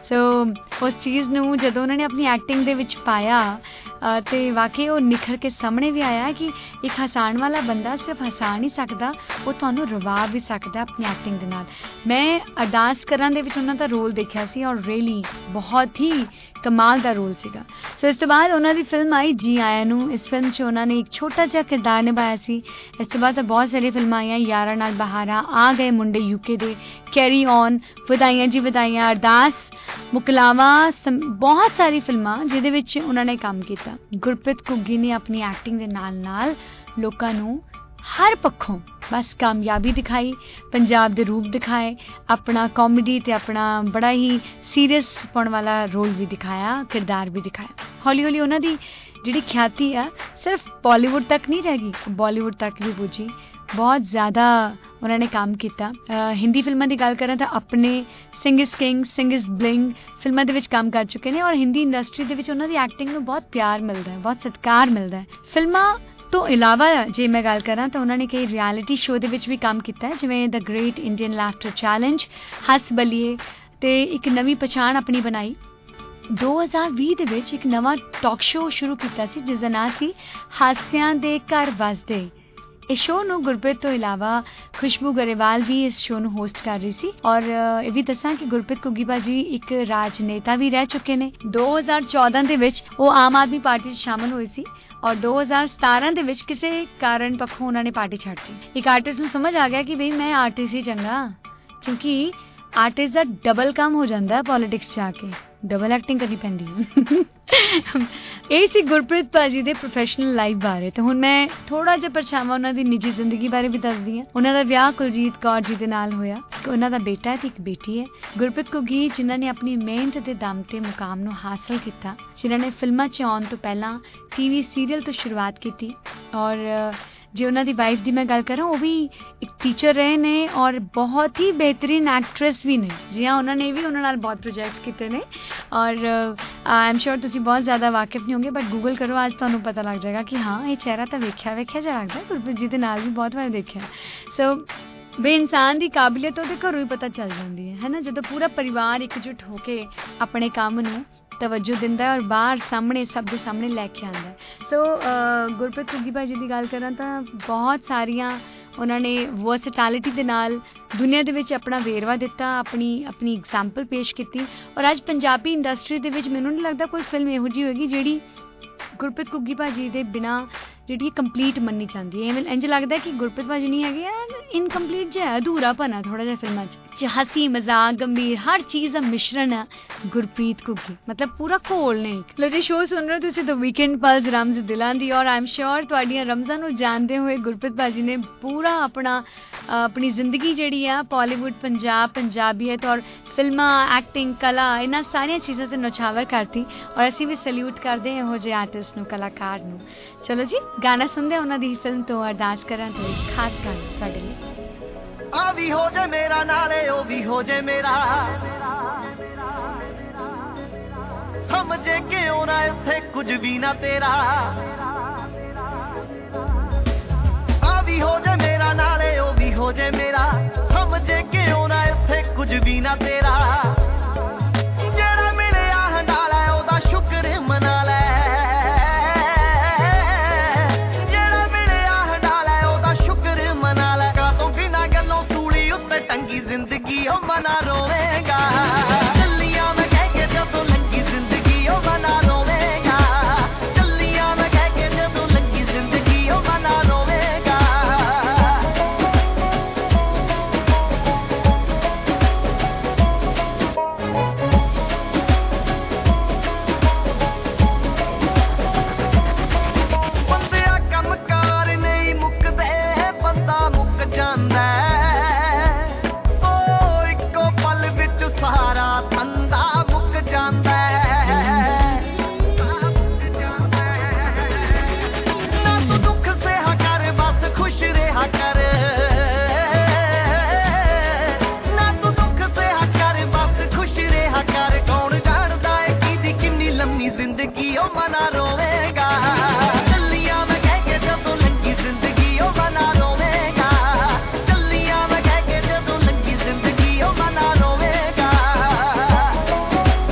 ਸੋ ਉਸ ਚੀਜ਼ ਨੂੰ ਜਦੋਂ ਉਹਨਾਂ ਨੇ ਆਪਣੀ ਐਕਟਿੰਗ ਦੇ ਵਿੱਚ ਪਾਇਆ ਤੇ ਵਾਕਈ ਉਹ ਨਿਖਰ ਕੇ ਸਾਹਮਣੇ ਵੀ ਆਇਆ ਕਿ ਇੱਕ ਹਸਾਉਣ ਵਾਲਾ ਬੰਦਾ ਸਿਰਫ ਹਸਾ ਨਹੀਂ ਸਕਦਾ, ਉਹ ਤੁਹਾਨੂੰ ਰਵਾ ਵੀ ਸਕਦਾ ਆਪਣੀ ਐਕਟਿੰਗ ਦੇ ਨਾਲ। ਮੈਂ ਅਰਦਾਸ ਕਰਾਂ ਦੇ ਵਿੱਚ ਉਹਨਾਂ ਦਾ ਰੋਲ ਦੇਖਿਆ ਸੀ ਔਰ ਰੀਅਲੀ ਬਹੁਤ ਹੀ ਕਮਾਲ ਦਾ ਰੋਲ ਸੀਗਾ। ਸੋ ਇਸ ਤੋਂ ਬਾਅਦ ਉਹਨਾਂ ਦੀ ਫਿਲਮ ਆਈ ਜੀ ਆਇਆਂ ਨੂੰ। ਇਸ ਫਿਲਮ 'ਚ ਉਹਨਾਂ ਨੇ ਇੱਕ ਛੋਟਾ ਜਿਹਾ ਕਿਰਦਾਰ ਨਿਭਾਇਆ ਸੀ। ਇਸ ਤੋਂ ਬਾਅਦ ਤਾਂ ਬਹੁਤ ਸਾਰੀਆਂ ਫਿਲਮਾਂ ਆਈਆਂ, ਯਾਰਾਂ ਨਾਲ ਬਹਾਰਾਂ, ਆ ਗਏ ਮੁੰਡੇ UK ਦੇ, ਕੈਰੀ ਔਨ, ਵਧਾਈਆਂ ਜੀ ਵਧਾਈਆਂ, ਅਰਦਾਸ, ਮੁਕਲਾਵਾ, ਬਹੁਤ ਸਾਰੀ ਫਿਲਮਾਂ ਜਿਹਦੇ ਵਿੱਚ ਉਹਨਾਂ ਨੇ ਕੰਮ ਕੀਤਾ। ਗੁਰਪ੍ਰੀਤ ਘੁੱਗੀ ਨੇ ਆਪਣੀ ਐਕਟਿੰਗ ਦੇ ਨਾਲ ਨਾਲ ਲੋਕਾਂ ਨੂੰ ਹਰ ਪੱਖੋਂ ਬਸ ਕਾਮਯਾਬੀ ਦਿਖਾਈ, ਪੰਜਾਬ ਦੇ ਰੂਪ ਦਿਖਾਏ, ਆਪਣਾ ਕਾਮੇਡੀ ਤੇ ਆਪਣਾ ਬੜਾ ਹੀ ਸੀਰੀਅਸ ਪਾਉਣ ਵਾਲਾ ਰੋਲ ਵੀ ਦਿਖਾਇਆ, ਕਿਰਦਾਰ ਵੀ ਦਿਖਾਇਆ। ਹੌਲੀ ਹੌਲੀ ਉਹਨਾਂ ਦੀ ਜਿਹੜੀ ਖਿਆਤੀ ਆ ਸਿਰਫ ਬਾਲੀਵੁੱਡ ਤੱਕ ਨਹੀਂ ਰਹਿ ਗਈ, ਬਾਲੀਵੁੱਡ ਤੱਕ ਵੀ ਪੁੱਜੀ। ਬਹੁਤ ਜ਼ਿਆਦਾ ਉਹਨਾਂ ਨੇ ਕੰਮ ਕੀਤਾ। ਹਿੰਦੀ ਫਿਲਮਾਂ ਦੀ ਗੱਲ ਕਰਾਂ ਤਾਂ ਆਪਣੇ, Singh is king, Singh is bling ਫਿਲਮਾਂ ਦੇ ਵਿੱਚ ਕੰਮ ਕਰ ਚੁੱਕੇ ਨੇ ਔਰ ਹਿੰਦੀ ਇੰਡਸਟਰੀ ਦੇ ਵਿੱਚ ਉਹਨਾਂ ਦੀ ਐਕਟਿੰਗ ਨੂੰ ਬਹੁਤ ਪਿਆਰ ਮਿਲਦਾ ਹੈ, ਬਹੁਤ ਸਤਿਕਾਰ ਮਿਲਦਾ ਹੈ। ਫਿਲਮਾਂ ਤੋਂ ਇਲਾਵਾ ਜੇ ਮੈਂ ਗੱਲ ਕਰਾਂ ਤਾਂ ਉਹਨਾਂ ਨੇ ਕਈ ਰਿਐਲਿਟੀ ਸ਼ੋਅ ਦੇ ਵਿੱਚ ਵੀ ਕੰਮ ਕੀਤਾ ਹੈ, ਜਿਵੇਂ the great Indian laughter challenge, Hass Baliye, ਤੇ ਇੱਕ ਨਵੀਂ ਪਛਾਣ ਆਪਣੀ ਬਣਾਈ। 2020 ਦੇ ਵਿੱਚ ਇੱਕ ਨਵਾਂ ਟਾਕ ਸ਼ੋਅ ਸ਼ੁਰੂ ਕੀਤਾ ਸੀ ਜਿਸ ਦਾ ਨਾਂ ਸੀ ਹਾਸਿਆਂ ਦੇ ਘਰ ਵਸਦੇ। ਇਸ ਸ਼ੋਅ ਨੂੰ ਗੁਰਪ੍ਰੀਤ ਤੋਂ ਇਲਾਵਾ ਖੁਸ਼ਬੂ ਗਰੇਵਾਲ ਵੀ ਇਸ ਸ਼ੋਅ ਨੂੰ ਹੋਸਟ ਕਰ ਰਹੀ ਸੀ। ਔਰ ਇਹ ਵੀ ਦੱਸਾਂ ਕਿ ਗੁਰਪ੍ਰੀਤ ਘੁੱਗੀ ਭਾਜੀ ਇੱਕ ਰਾਜਨੇਤਾ ਵੀ ਰਹਿ ਚੁੱਕੇ ਨੇ। 2014 ਦੇ ਵਿੱਚ ਉਹ ਆਮ ਆਦਮੀ ਪਾਰਟੀ 'ਚ ਸ਼ਾਮਲ ਹੋਏ ਸੀ ਔਰ 2017 ਦੇ ਵਿੱਚ ਕਿਸੇ ਕਾਰਨ ਪੱਖੋਂ ਉਹਨਾਂ ਨੇ ਪਾਰਟੀ ਛੱਡਤੀ। ਇੱਕ ਆਰਟਿਸਟ ਨੂੰ ਸਮਝ ਆ ਗਿਆ ਕਿ ਬਈ ਮੈਂ ਆਰਟਿਸਟ ਹੀ ਚੰਗਾ, ਕਿਉਂਕਿ ਆਰਟਿਸਟ ਦਾ ਡਬਲ ਕੰਮ ਹੋ ਜਾਂਦਾ ਪੋਲੀਟਿਕਸ 'ਚ ਆ ਕੇ, ਡਬਲ ਐਕਟਿੰਗ ਕਰਨੀ ਪੈਂਦੀ ਹੈ। ਇਹ ਸੀ ਗੁਰਪ੍ਰੀਤ ਭਾਜੀ ਦੇ ਪ੍ਰੋਫੈਸ਼ਨਲ ਲਾਈਫ ਬਾਰੇ। ਤੇ ਹੁਣ ਮੈਂ ਥੋੜਾ ਜਿਹਾ ਪਰਛਾਵਾਂ ਉਹਨਾਂ ਦੀ ਨਿੱਜੀ ਜ਼ਿੰਦਗੀ ਬਾਰੇ ਵੀ ਦੱਸਦੀ ਹਾਂ। ਉਹਨਾਂ ਦਾ ਵਿਆਹ ਕੁਲਜੀਤ ਕੌਰ ਜੀ ਦੇ ਨਾਲ ਹੋਇਆ। ਉਹਨਾਂ ਦਾ ਬੇਟਾ ਹੈ ਤੇ ਇੱਕ ਬੇਟੀ ਹੈ। ਗੁਰਪ੍ਰੀਤ ਘੁੱਗੀ ਜਿਨ੍ਹਾਂ ਨੇ ਆਪਣੀ ਮਿਹਨਤ ਦੇ ਦਮ ਤੇ ਮੁਕਾਮ ਨੂੰ ਹਾਸਲ ਕੀਤਾ, ਜਿਨ੍ਹਾਂ ਨੇ ਫਿਲਮਾਂ 'ਚ ਆਉਣ ਤੋਂ ਪਹਿਲਾਂ TV ਸੀਰੀਅਲ ਤੋਂ ਸ਼ੁਰੂਆਤ ਕੀਤੀ। ਔਰ ਜੇ ਉਹਨਾਂ ਦੀ ਵਾਈਫ ਦੀ ਮੈਂ ਗੱਲ ਕਰਾਂ, ਉਹ ਵੀ ਇੱਕ ਟੀਚਰ ਰਹੇ ਨੇ ਔਰ ਬਹੁਤ ਹੀ ਬਿਹਤਰੀਨ ਐਕਟਰੈਸ ਵੀ ਨੇ। ਜੀ ਹਾਂ, ਉਹਨਾਂ ਨੇ ਵੀ ਉਹਨਾਂ ਨਾਲ ਬਹੁਤ ਪ੍ਰੋਜੈਕਟਸ ਕੀਤੇ ਨੇ ਔਰ ਆਈ ਐਮ ਸ਼ੋਰ ਤੁਸੀਂ ਬਹੁਤ ਜ਼ਿਆਦਾ ਵਾਕਿਫ ਨਹੀਂ ਹੋਗੇ, ਬਟ ਗੂਗਲ ਕਰੋ, ਅੱਜ ਤੁਹਾਨੂੰ ਪਤਾ ਲੱਗ ਜਾਏਗਾ ਕਿ ਹਾਂ ਇਹ ਚਿਹਰਾ ਤਾਂ ਵੇਖਿਆ ਜਿਹਾ ਲੱਗਦਾ, ਗੁਰਪ੍ਰੀਤ ਜੀ ਦੇ ਨਾਲ ਵੀ ਬਹੁਤ ਵਾਰ ਦੇਖਿਆ। ਸੋ ਬੇ ਇਨਸਾਨ ਦੀ ਕਾਬਲੀਅਤ ਉਹਦੇ ਘਰੋਂ ਹੀ ਪਤਾ ਚੱਲ ਜਾਂਦੀ ਹੈ ਨਾ, ਜਦੋਂ ਪੂਰਾ ਪਰਿਵਾਰ ਇਕਜੁੱਟ ਹੋ ਕੇ ਆਪਣੇ ਕੰਮ ਨੂੰ ਤਵੱਜੋ ਦਿੰਦਾ ਔਰ ਬਾਹਰ ਸਾਹਮਣੇ ਸਭ ਦੇ ਸਾਹਮਣੇ ਲੈ ਕੇ ਆਉਂਦਾ। ਸੋ ਗੁਰਪ੍ਰੀਤ ਘੁੱਗੀ ਭਾਜੀ ਦੀ ਗੱਲ ਕਰਾਂ ਤਾਂ ਬਹੁਤ ਸਾਰੀਆਂ ਉਹਨਾਂ ਨੇ ਵਰਸਟੈਲਿਟੀ ਦੇ ਨਾਲ ਦੁਨੀਆ ਦੇ ਵਿੱਚ ਆਪਣਾ ਵੇਰਵਾ ਦਿੱਤਾ, ਆਪਣੀ ਐਗਜ਼ਾਮਪਲ ਪੇਸ਼ ਕੀਤੀ। ਔਰ ਅੱਜ ਪੰਜਾਬੀ ਇੰਡਸਟਰੀ ਦੇ ਵਿੱਚ ਮੈਨੂੰ ਨਹੀਂ ਲੱਗਦਾ ਕੋਈ ਫਿਲਮ ਇਹੋ ਜਿਹੀ ਹੋਏਗੀ ਜਿਹੜੀ ਗੁਰਪ੍ਰੀਤ ਘੁੱਗੀ ਭਾਜੀ ਦੇ ਬਿਨਾਂ ਜਿਹੜੀ ਕੰਪਲੀਟ ਮੰਨੀ ਜਾਂਦੀ ਹੈ। ਇੰਝ ਲੱਗਦਾ ਕਿ ਗੁਰਪ੍ਰੀਤ ਭਾਜੀ ਨਹੀਂ ਹੈਗੇ ਯਾਰ, ਇਨਕੰਪਲੀਟ ਜਿਹਾ, ਅਧੂਰਾਪਨ ਆ ਥੋੜਾ ਜਿਹਾ ਫਿਲਮਾਂ 'ਚ। ਹੱਸੀ ਮਜ਼ਾਕ ਗੰਭੀਰ ਹਰ ਚੀਜ਼ ਦਾ ਮਿਸ਼ਰਣ ਆ ਗੁਰਪ੍ਰੀਤ ਘੁੱਗੀ, ਮਤਲਬ ਪੂਰਾ ਘੋਲ ਨੇ। ਲੋ ਜੀ, ਸ਼ੋਅ ਸੁਣ ਰਹੇ ਹੋ ਤੁਸੀਂ ਦ ਵੀਕਐਂਡ ਪਲਸ ਰਮਜ਼ ਦਿਲਾਂ ਦੀ, ਔਰ ਆਈ ਐਮ ਸ਼ੋਰ ਤੁਹਾਡੀਆਂ ਰਮਜ਼ਾਂ ਨੂੰ ਜਾਣਦੇ ਹੋਏ ਗੁਰਪ੍ਰੀਤ ਭਾਜੀ ਨੇ ਪੂਰਾ ਆਪਣੀ ਜ਼ਿੰਦਗੀ ਜਿਹੜੀ ਆ ਬਾਲੀਵੁੱਡ, ਪੰਜਾਬ, ਪੰਜਾਬੀਅਤ ਔਰ ਫਿਲਮਾਂ, ਐਕਟਿੰਗ, ਕਲਾ, ਇਹਨਾਂ ਸਾਰੀਆਂ ਚੀਜ਼ਾਂ ਤੇ ਨੌਛਾਵਰ ਕਰਤੀ। ਔਰ ਅਸੀਂ ਵੀ ਸੈਲਿਊਟ ਕਰਦੇ ਇਹੋ ਜਿਹੇ ਆਰਟਿਸਟ ਨੂੰ, ਕਲਾਕਾਰ ਨੂੰ। ਚਲੋ ਜੀ, ਗਾਣਾ ਸੁਣਦੇ ਉਹਨਾਂ ਦੀ ਫਿਲਮ ਤੋਂ ਅਰਦਾਸ ਕਰਾਂ ਤੋਂ ਇੱਕ ਖਾਸ ਗਾਣਾ ਤੁਹਾਡੇ ਲਈ। ਆ ਵੀ ਹੋ ਜੇ ਮੇਰਾ ਨਾਲੇ ਉਹ ਵੀ ਹੋ ਜੇ ਮੇਰਾ, ਸਮਝੇ ਕਿਉਂ ਨਾ ਇੱਥੇ ਕੁਝ ਵੀ ਨਾ ਤੇਰਾ। ਆ ਵੀ ਹੋ ਜੇ ਮੇਰਾ ਨਾਲੇ ਉਹ ਵੀ ਹੋ ਜੇ ਮੇਰਾ, ਸਮਝੇ ਕਿਉਂ ਨਾ ਇੱਥੇ ਕੁਝ ਵੀ ਨਾ ਤੇਰਾ। ਜਿਹੜਾ ਮਿਲਿਆ ਹੰਡਾਲਾ ਉਹਦਾ ਸ਼ੁਕਰ ਮਨਾ ਲੈ, ਟੰਗੀ ਜ਼ਿੰਦਗੀ ਉਹ ਮਨਾ ਰੋਵੇਗਾ। ਚੱਲੀਆਂ ਮੈਂ ਕਹਿ ਕੇ ਜਦੋਂ ਲੰਗੀ ਜ਼ਿੰਦਗੀ ਉਹ ਮਨਾ ਰੋਵੇਗਾ। ਚੱਲੀਆਂ ਮੈਂ ਕਹਿ ਕੇ ਜਦੋਂ ਲੰਗੀ ਜ਼ਿੰਦਗੀ ਉਹ ਮਨਾ ਰੋਵੇਗਾ। ਬੰਦਿਆ ਕੰਮਕਾਰ ਨਹੀਂ ਮੁੱਕਦੇ, ਬੰਦਾ ਮੁੱਕ ਜਾਂਦਾ। ਸਾਰਾ ਧੰਦਾ ਮੁੱਕ ਜਾਂਦਾ, ਨਾ ਤੂੰ ਦੁੱਖ ਸਹਿ ਕਰ, ਬਸ ਖੁਸ਼ ਰਿਹਾ ਕਰ। ਨਾ ਤੂੰ ਦੁੱਖ ਸਹਿ ਕਰ, ਬਸ ਖੁਸ਼ ਰਿਹਾ ਕਰ। ਕੌਣ ਜਾਣਦਾ ਏ ਕਿਹਦੀ ਕਿੰਨੀ ਲੰਮੀ ਜ਼ਿੰਦਗੀ ਉਹ ਮਨਾ ਰੋਵੇਗਾ। ਚੱਲੀਆਂ ਮੈਂ ਕਹਿ ਕੇ ਜਦੋਂ ਲੰਗੀ ਜ਼ਿੰਦਗੀ ਉਹ ਮਨਾ ਰੋਵੇਗਾ। ਚੱਲੀਆਂ ਮੈਂ ਕਹਿ ਕੇ ਜਦੋਂ ਲੰਗੀ ਜ਼ਿੰਦਗੀ ਉਹ ਮਨਾ ਰੋਵੇਗਾ।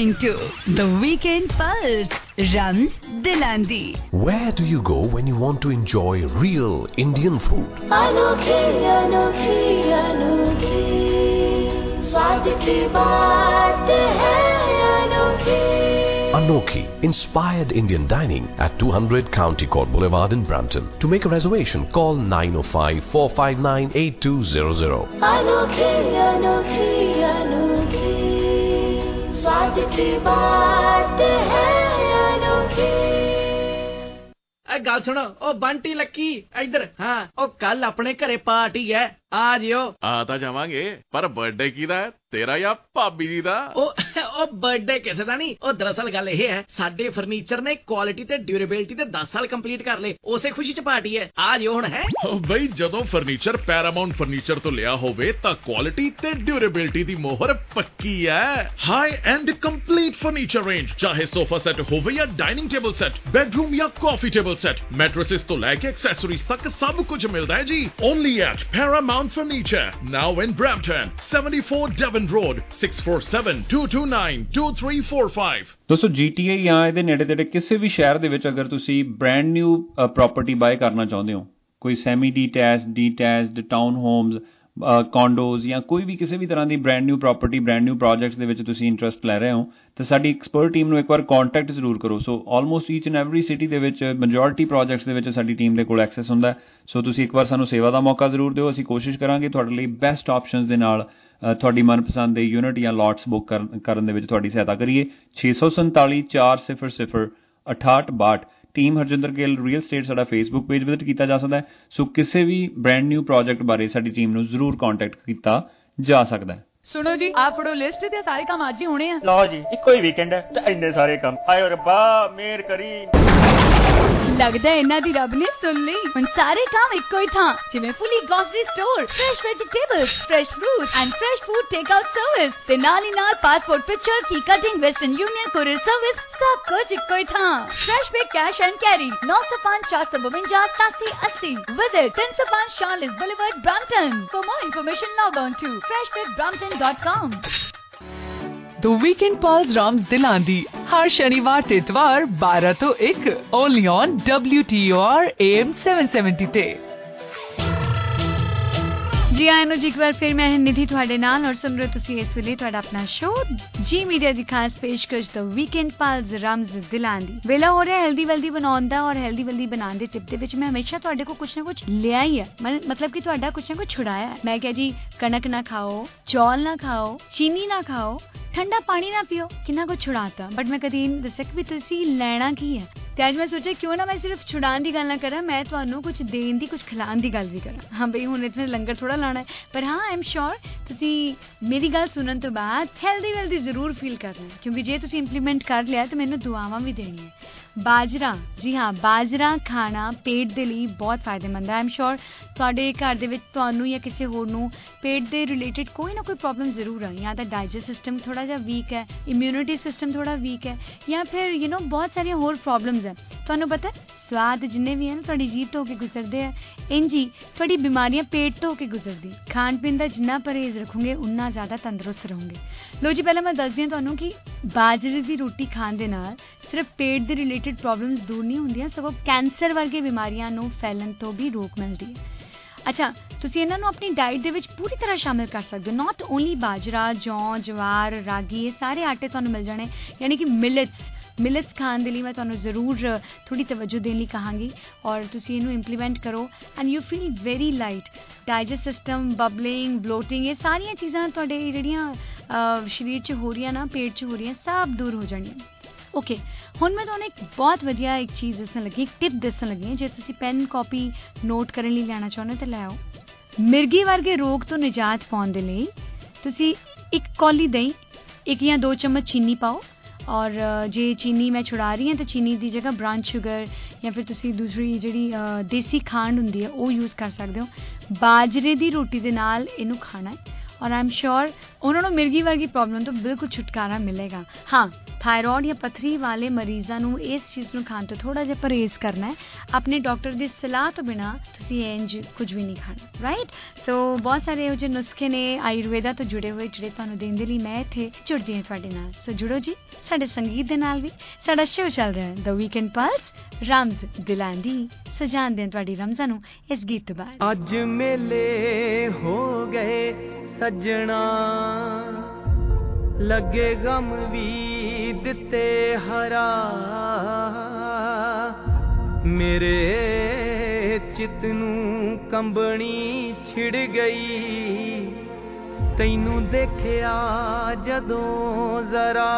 listening to The Weekend Pulse, Rams Dilandi. Where do you go when you want to enjoy real Indian food? Anokhi, anokhi, anokhi, स्वाद की बात है अनोखी. Anokhi, inspired Indian dining at 200 County Court Boulevard in Brampton. To make a reservation, call 905-459-8200. Anokhi, anokhi, anokhi, स्वाद की बात है अनोखी. ਗੱਲ ਸੁਣੋ ਉਹ ਬੰਟੀ ਲੱਕੀ ਇੱਧਰ ਹਾਂ ਉਹ ਕੱਲ ਆਪਣੇ ਘਰੇ ਪਾਰਟੀ ਹੈ ਆ ਜਿਓ ਆ ਤਾਂ ਜਾਵਾਂਗੇ ਪਰ ਬਰਥਡੇ ਕਿਹਦਾ ਹੈ ਤੇਰਾ ਜਾਂ ਭਾਬੀ ਜੀ ਦਾ ਉਹ ਬਰਥਡੇ ਕਿਸੇ ਦਾ ਨਹੀਂ ਉਹ ਦਰਅਸਲ ਗੱਲ ਇਹ ਹੈ ਸਾਡੇ ਫਰਨੀਚਰ ਨੇ ਕੁਆਲਿਟੀ ਤੇ ਡਿਊਰੇਬਿਲਟੀ ਦੇ 10 ਸਾਲ ਕੰਪਲੀਟ ਕਰ ਲਏ ਉਸੇ ਖੁਸ਼ੀ ਚ ਪਾਰਟੀ ਹੈ ਆ ਜਿਓ ਹੁਣ ਹੈ ਬਈ ਜਦੋਂ ਫਰਨੀਚਰ ਪੈਰਾਮਾਉਂਟ ਫਰਨੀਚਰ ਤੋਂ ਲਿਆ ਹੋਵੇ ਤਾਂ ਕੁਆਲਿਟੀ ਤੇ ਡਿਊਰੇਬਿਲਟੀ ਦੀ ਮੋਹਰ ਪੱਕੀ ਹੈ high end complete furniture range ਚਾਹੇ ਸੋਫਾ ਸੈੱਟ ਹੋਵੇ ਜਾਂ ਡਾਈਨਿੰਗ ਟੇਬਲ ਸੈੱਟ ਬੈਡਰੂਮ ਜਾਂ ਕਾਫੀ ਟੇਬਲ ਸੈੱਟ ਮੈਟ੍ਰੈसेस ਤੋਂ ਲੈ ਕੇ ਐਕਸੈਸਰੀਜ਼ ਤੱਕ ਸਭ ਕੁਝ ਮਿਲਦਾ ਹੈ ਜੀ only at Paramount Furniture now in Brampton 74 Devon Road 6472292345 ਦੋਸਤੋ GTA ਜਾਂ ਇਹਦੇ ਨੇੜੇ ਤੇੜੇ ਕਿਸੇ ਵੀ ਸ਼ਹਿਰ ਦੇ ਵਿੱਚ ਅਗਰ ਤੁਸੀਂ ਬ੍ਰੈਂਡ ਨਿਊ ਪ੍ਰਾਪਰਟੀ ਬਾਏ ਕਰਨਾ ਚਾਹੁੰਦੇ ਹੋ ਕੋਈ semi detached town homes condos ਜਾਂ ਕੋਈ ਵੀ ਕਿਸੇ ਵੀ ਤਰ੍ਹਾਂ ਦੀ brand new property brand new projects ਦੇ ਵਿੱਚ ਤੁਸੀਂ ਇੰਟਰਸਟ ਲੈ ਰਹੇ ਹੋ ਤਾਂ ਸਾਡੀ ਐਕਸਪਰਟ ਟੀਮ ਨੂੰ ਇੱਕ ਵਾਰ ਕੰਟੈਕਟ ਜ਼ਰੂਰ ਕਰੋ so almost each and every city ਦੇ ਵਿੱਚ ਮੈਜੋਰਿਟੀ ਪ੍ਰੋਜੈਕਟਸ ਦੇ ਵਿੱਚ ਸਾਡੀ ਟੀਮ ਦੇ ਕੋਲ ਐਕਸੈਸ ਹੁੰਦਾ ਸੋ ਤੁਸੀਂ ਇੱਕ ਵਾਰ ਸਾਨੂੰ ਸੇਵਾ ਦਾ ਮੌਕਾ ਜ਼ਰੂਰ ਦਿਓ ਅਸੀਂ ਕੋਸ਼ਿਸ਼ ਕਰਾਂਗੇ ਤੁਹਾਡੇ ਲਈ ਬੈਸਟ ਆਪਸ਼ਨਸ ਦੇ ਨਾਲ ਤੁਹਾਡੀ ਮਨਪਸੰਦ ਦੇ ਯੂਨਿਟ ਜਾਂ ਲੋਟਸ ਬੁੱਕ ਕਰਨ ਦੇ ਵਿੱਚ ਤੁਹਾਡੀ ਸਹਾਇਤਾ ਕਰੀਏ 647 400 6862 team Harjinder Gill real estate ਸਾਡਾ ਫੇਸਬੁੱਕ ਪੇਜ ਵਿਜ਼ਿਟ ਕੀਤਾ ਜਾ ਸਕਦਾ ਹੈ ਸੋ ਕਿਸੇ ਵੀ ਬ੍ਰੈਂਡ ਨਿਊ ਪ੍ਰੋਜੈਕਟ ਬਾਰੇ ਸਾਡੀ ਟੀਮ ਨੂੰ ਜ਼ਰੂਰ ਕੰਟੈਕਟ ਕੀਤਾ ਜਾ ਸਕਦਾ ਹੈ ਸੁਣੋ ਜੀ ਆ ਫੜੋ ਲਿਸਟ ਤੇ ਸਾਰੇ ਕੰਮ ਅੱਜ ਹੀ ਹੋਣੇ ਆ ਲਓ ਜੀ ਇੱਕੋ ਹੀ ਵੀਕਐਂਡ ਹੈ ਤੇ ਇੰਨੇ ਸਾਰੇ ਕੰਮ ਆਏ ਰੱਬਾ ਮਿਹਰ ਕਰੀ ਲੱਗਦਾ ਇਹਨਾਂ ਦੀ ਰੱਬ ਨੇ ਸੁਣ ਲਈ ਹੁਣ ਸਾਰੇ ਕੰਮ ਇੱਕੋ ਹੀ ਥਾਂ ਜਿਵੇਂ fully grocery store fresh vegetables fresh fruit and fresh food take out service ਤੇ ਨਾਲ ਹੀ ਨਾਲ passport picture key cutting Western Union courier service ਸਭ ਕੁਝ ਇੱਕੋ ਹੀ ਥਾਂ Fresh Pick Cash and Carry 905 452 8780 visit 305 Charles Boulevard Brampton for more information log on to freshpetbrampton.com The Weekend Pulse Rams Dilandi हर शनिवार ते इतवार 12 ਤੋਂ 1 only on WTOR AM 770 ਤੇ ਜੀ ਆਇਆਂ ਨੂੰ ਜੀ ਇੱਕ ਵਾਰ ਫਿਰ ਮੈਂ ਨਿਧੀ ਤੁਹਾਡੇ ਨਾਲ ਔਰ ਸੁਣ ਰਹੇ ਤੁਸੀਂ ਇਸ ਵੇਲੇ ਤੁਹਾਡਾ ਆਪਣਾ ਸ਼ੋਅ ਜੀ ਮੀਡੀਆ ਦੀ ਖਾਸ ਪੇਸ਼ਕਸ਼ The Weekend Pulse Rams Dilandi ਵੇਲਾ ਹੋ ਰਿਹਾ ਹੈਲਦੀ ਵੈਲਦੀ ਬਣਾਉਣ ਦਾ ਔਰ ਹੈਲਦੀ ਵੈਲਦੀ ਬਣਾਉਣ ਦੇ ਟਿਪ ਦੇ ਵਿੱਚ ਮੈਂ ਹਮੇਸ਼ਾ ਤੁਹਾਡੇ ਕੋਲ ਕੁਛ ਨਾ ਕੁਛ ਲਿਆ ਹੀ ਹੈ ਮਤਲਬ ਕਿ ਤੁਹਾਡਾ ਕੁਛ ਨਾ ਕੁਛ ਛੁਡਾਇਆ ਹੈ ਮੈਂ ਕਿਹਾ ਜੀ ਕਣਕ ਨਾ ਖਾਓ ਚੌਲ ਨਾ ਖਾਓ ਚੀਨੀ ਨਾ ਖਾਓ ਠੰਡਾ ਪਾਣੀ ਨਾ ਪੀਓ ਕਿੰਨਾ ਕੁਛ ਛੁਡਾਤਾ ਬਟ ਮੈਂ ਕਦੀ ਨਹੀਂ ਦੱਸਿਆ ਕਿ ਤੁਸੀਂ ਲੈਣਾ ਕੀ ਹੈ ਤੇ ਅੱਜ ਮੈਂ ਸੋਚਿਆ ਕਿਉਂ ਨਾ ਮੈਂ ਸਿਰਫ ਛੁਡਾਉਣ ਦੀ ਗੱਲ ਨਾ ਕਰਾਂ ਮੈਂ ਤੁਹਾਨੂੰ ਕੁਝ ਦੇਣ ਦੀ ਕੁਝ ਖਿਲਾਉਣ ਦੀ ਗੱਲ ਵੀ ਕਰਾਂ ਹਾਂ ਬਈ ਹੁਣ ਇੱਥੇ ਲੰਗਰ ਥੋੜਾ ਲਾਣਾ ਹੈ ਪਰ ਹਾਂ ਆਈ ਐਮ ਸ਼ੋਰ ਤੁਸੀਂ ਮੇਰੀ ਗੱਲ ਸੁਣਨ ਤੋਂ ਬਾਅਦ ਹੈਲਦੀ ਵੈਲਦੀ ਜ਼ਰੂਰ ਫੀਲ ਕਰਨਾ ਕਿਉਂਕਿ ਜੇ ਤੁਸੀਂ ਇੰਪਲੀਮੈਂਟ ਕਰ ਲਿਆ ਤਾਂ ਮੈਨੂੰ ਦੁਆਵਾਂ ਵੀ ਦੇਣੀਆਂ ਬਾਜਰਾ ਜੀ ਹਾਂ ਬਾਜਰਾ ਖਾਣਾ ਪੇਟ ਦੇ ਲਈ ਬਹੁਤ ਫਾਇਦੇਮੰਦ ਹੈ ਆਈ ਐਮ ਸ਼ੋਰ ਤੁਹਾਡੇ ਘਰ ਦੇ ਵਿੱਚ ਤੁਹਾਨੂੰ ਜਾਂ ਕਿਸੇ ਹੋਰ ਨੂੰ ਪੇਟ ਦੇ ਰਿਲੇਟਡ ਕੋਈ ਨਾ ਕੋਈ ਪ੍ਰੋਬਲਮ ਜ਼ਰੂਰ ਹੈ ਜਾਂ ਤਾਂ ਡਾਈਜੈਸਟ ਸਿਸਟਮ ਥੋੜਾ ਜਿਹਾ ਵੀਕ ਹੈ ਇਮਿਊਨਿਟੀ ਸਿਸਟਮ ਥੋੜਾ ਵੀਕ ਹੈ ਜਾਂ ਫਿਰ ਬਹੁਤ ਸਾਰੀਆਂ ਹੋਰ ਪ੍ਰੋਬਲਮਸ ਹੈ ਤੁਹਾਨੂੰ ਪਤਾ ਸਵਾਦ ਜਿੰਨੇ ਵੀ ਹਨ ਤੁਹਾਡੀ ਜੀਭ ਤੋਂ ਹੋ ਕੇ ਗੁਜ਼ਰਦੇ ਆ ਇੰਜੀ ਤੁਹਾਡੀ ਬਿਮਾਰੀਆਂ ਪੇਟ ਤੋਂ ਹੋ ਕੇ ਗੁਜ਼ਰਦੀ ਖਾਣ ਪੀਣ ਦਾ ਜਿੰਨਾ ਪਰਹੇਜ਼ ਰੱਖੋਗੇ ਉਨਾ ਜ਼ਿਆਦਾ ਤੰਦਰੁਸਤ ਰਹੋਗੇ ਲੋ ਜੀ ਪਹਿਲਾਂ ਮੈਂ ਦੱਸਦੀ ਹਾਂ ਤੁਹਾਨੂੰ ਕਿ ਬਾਜਰੇ ਦੀ ਰੋਟੀ ਖਾਣ ਦੇ ਨਾਲ ਸਿਰਫ ਪੇਟ ਦੇ ਰਿਲੇਟਡ ਪ੍ਰੋਬਲਮਸ ਦੂਰ ਨਹੀਂ ਹੁੰਦੀਆਂ ਸਗੋਂ ਕੈਂਸਰ ਵਰਗੇ ਬਿਮਾਰੀਆਂ ਨੂੰ ਫੈਲਣ ਤੋਂ ਵੀ ਰੋਕ ਮਿਲਦੀ ਹੈ ਅੱਛਾ ਤੁਸੀਂ ਇਹਨਾਂ ਨੂੰ ਆਪਣੀ ਡਾਈਟ ਦੇ ਵਿੱਚ ਪੂਰੀ ਤਰ੍ਹਾਂ ਸ਼ਾਮਿਲ ਕਰ ਸਕਦੇ ਹੋ ਨਾਟ ਓਨਲੀ ਬਾਜਰਾ ਜੌਂ ਜਵਾਰ ਰਾਗੀ ਇਹ ਸਾਰੇ ਆਟੇ ਤੁਹਾਨੂੰ ਮਿਲ ਜਾਣੇ ਯਾਨੀ ਕਿ ਮਿਲਟਸ ਖਾਣ ਦੇ ਲਈ ਮੈਂ ਤੁਹਾਨੂੰ ਜ਼ਰੂਰ ਥੋੜੀ ਤਵੱਜੋ ਦੇਣ ਲਈ ਕਹਾਂਗੀ ਔਰ ਤੁਸੀਂ ਇਹਨੂੰ ਇੰਪਲੀਮੈਂਟ ਕਰੋ and you feel very light digest system bubbling bloating ਇਹ ਸਾਰੀਆਂ ਚੀਜ਼ਾਂ ਤੁਹਾਡੇ ਜਿਹੜੀਆਂ ਸਰੀਰ 'ਚ ਹੋ ਰਹੀਆਂ ਨਾ ਪੇਟ 'ਚ ਹੋ ਰਹੀਆਂ ਸਭ ਦੂਰ ਹੋ ਜਾਣੀਆਂ ਓਕੇ ਹੁਣ ਮੈਂ ਤੁਹਾਨੂੰ ਇੱਕ ਬਹੁਤ ਵਧੀਆ ਇੱਕ ਚੀਜ਼ ਦੱਸਣ ਲੱਗੀ ਇੱਕ ਟਿਪ ਦੱਸਣ ਲੱਗੀ ਜੇ ਤੁਸੀਂ ਪੈਨ ਕਾਪੀ ਨੋਟ ਕਰਨ ਲਈ ਲੈਣਾ ਚਾਹੁੰਦੇ ਹੋ ਤਾਂ ਲੈ ਆਓ ਮਿਰਗੀ ਵਰਗੇ ਰੋਗ ਤੋਂ ਨਿਜਾਤ ਪਾਉਣ ਦੇ ਲਈ ਤੁਸੀਂ ਇੱਕ ਕੌਲੀ ਦਹੀਂ 1 ਜਾਂ 2 ਚਮਚ ਚੀਨੀ ਪਾਓ ਔਰ ਜੇ ਚੀਨੀ ਮੈਂ ਛੁਡਾ ਰਹੀ ਹਾਂ ਤਾਂ ਚੀਨੀ ਦੀ ਜਗ੍ਹਾ ਬਰਾਊਨ ਸ਼ੂਗਰ ਜਾਂ ਫਿਰ ਤੁਸੀਂ ਦੂਸਰੀ ਜਿਹੜੀ ਦੇਸੀ ਖੰਡ ਹੁੰਦੀ ਹੈ ਉਹ ਯੂਜ਼ ਕਰ ਸਕਦੇ ਹੋ ਬਾਜਰੇ ਦੀ ਰੋਟੀ ਦੇ ਨਾਲ ਇਹਨੂੰ ਖਾਣਾ ਹੈ ਔਰ ਆਈ ਐਮ ਸ਼ੋਰ ਉਹਨਾਂ ਨੂੰ ਮਿਰਗੀ ਵਰਗੀ ਪ੍ਰੋਬਲਮ ਤੋਂ ਬਿਲਕੁਲ ਛੁਟਕਾਰਾ ਮਿਲੇਗਾ। ਹਾਂ, ਥਾਇਰੋਇਡ ਜਾਂ ਪੱਥਰੀ ਵਾਲੇ ਮਰੀਜ਼ਾਂ ਨੂੰ ਇਸ ਚੀਜ਼ ਨੂੰ ਖਾਣ ਤੋਂ ਥੋੜਾ ਜਿਹਾ ਪਰਹੇਜ਼ ਕਰਨਾ ਹੈ। ਆਪਣੇ ਡਾਕਟਰ ਦੀ ਸਲਾਹ ਤੋਂ ਬਿਨਾਂ ਤੁਸੀਂ ਇੰਜ ਕੁਝ ਵੀ ਨਹੀਂ ਖਾਣਾ, ਰਾਈਟ। ਸੋ ਬਹੁਤ ਸਾਰੇ ਇਹੋ ਜਿਹੇ ਨੁਸਖੇ ਨੇ ਆਯੁਰਵੇਦਾ ਤੋਂ ਜੁੜੇ ਹੋਏ ਜਿਹੜੇ ਤੁਹਾਨੂੰ ਦੇਣ ਦੇ ਲਈ ਮੈਂ ਇੱਥੇ ਜੁੜਦੀ ਹਾਂ ਤੁਹਾਡੇ ਨਾਲ। ਸੋ ਜੁੜੋ ਜੀ ਸਾਡੇ ਸੰਗੀਤ ਦੇ ਨਾਲ ਵੀ। ਸਾਡਾ ਸ਼ੋਅ ਚੱਲ ਰਿਹਾ ਹੈ ਦ ਵੀਕਐਂਡ ਪਲਸ ਰਮਜ਼ ਦਿਲਾਂਦੀ। ਸੋ ਜਾਣਦੇ ਹਾਂ ਤੁਹਾਡੀ ਰਮਜ਼ਾਂ ਨੂੰ ਇਸ ਗੀਤ ਤੋਂ ਬਾਅਦ। ਅੱਜ ਮੇਲੇ ਹੋ ਗਏ ਸੱਜਣਾ, ਲੱਗੇ ਗਮ ਵੀ ਦਿੱਤੇ ਹਰਾ, ਮੇਰੇ ਚਿੱਤ ਨੂੰ ਕੰਬਣੀ ਛਿੜ ਗਈ, ਤੈਨੂੰ ਦੇਖਿਆ ਜਦੋਂ ਜ਼ਰਾ,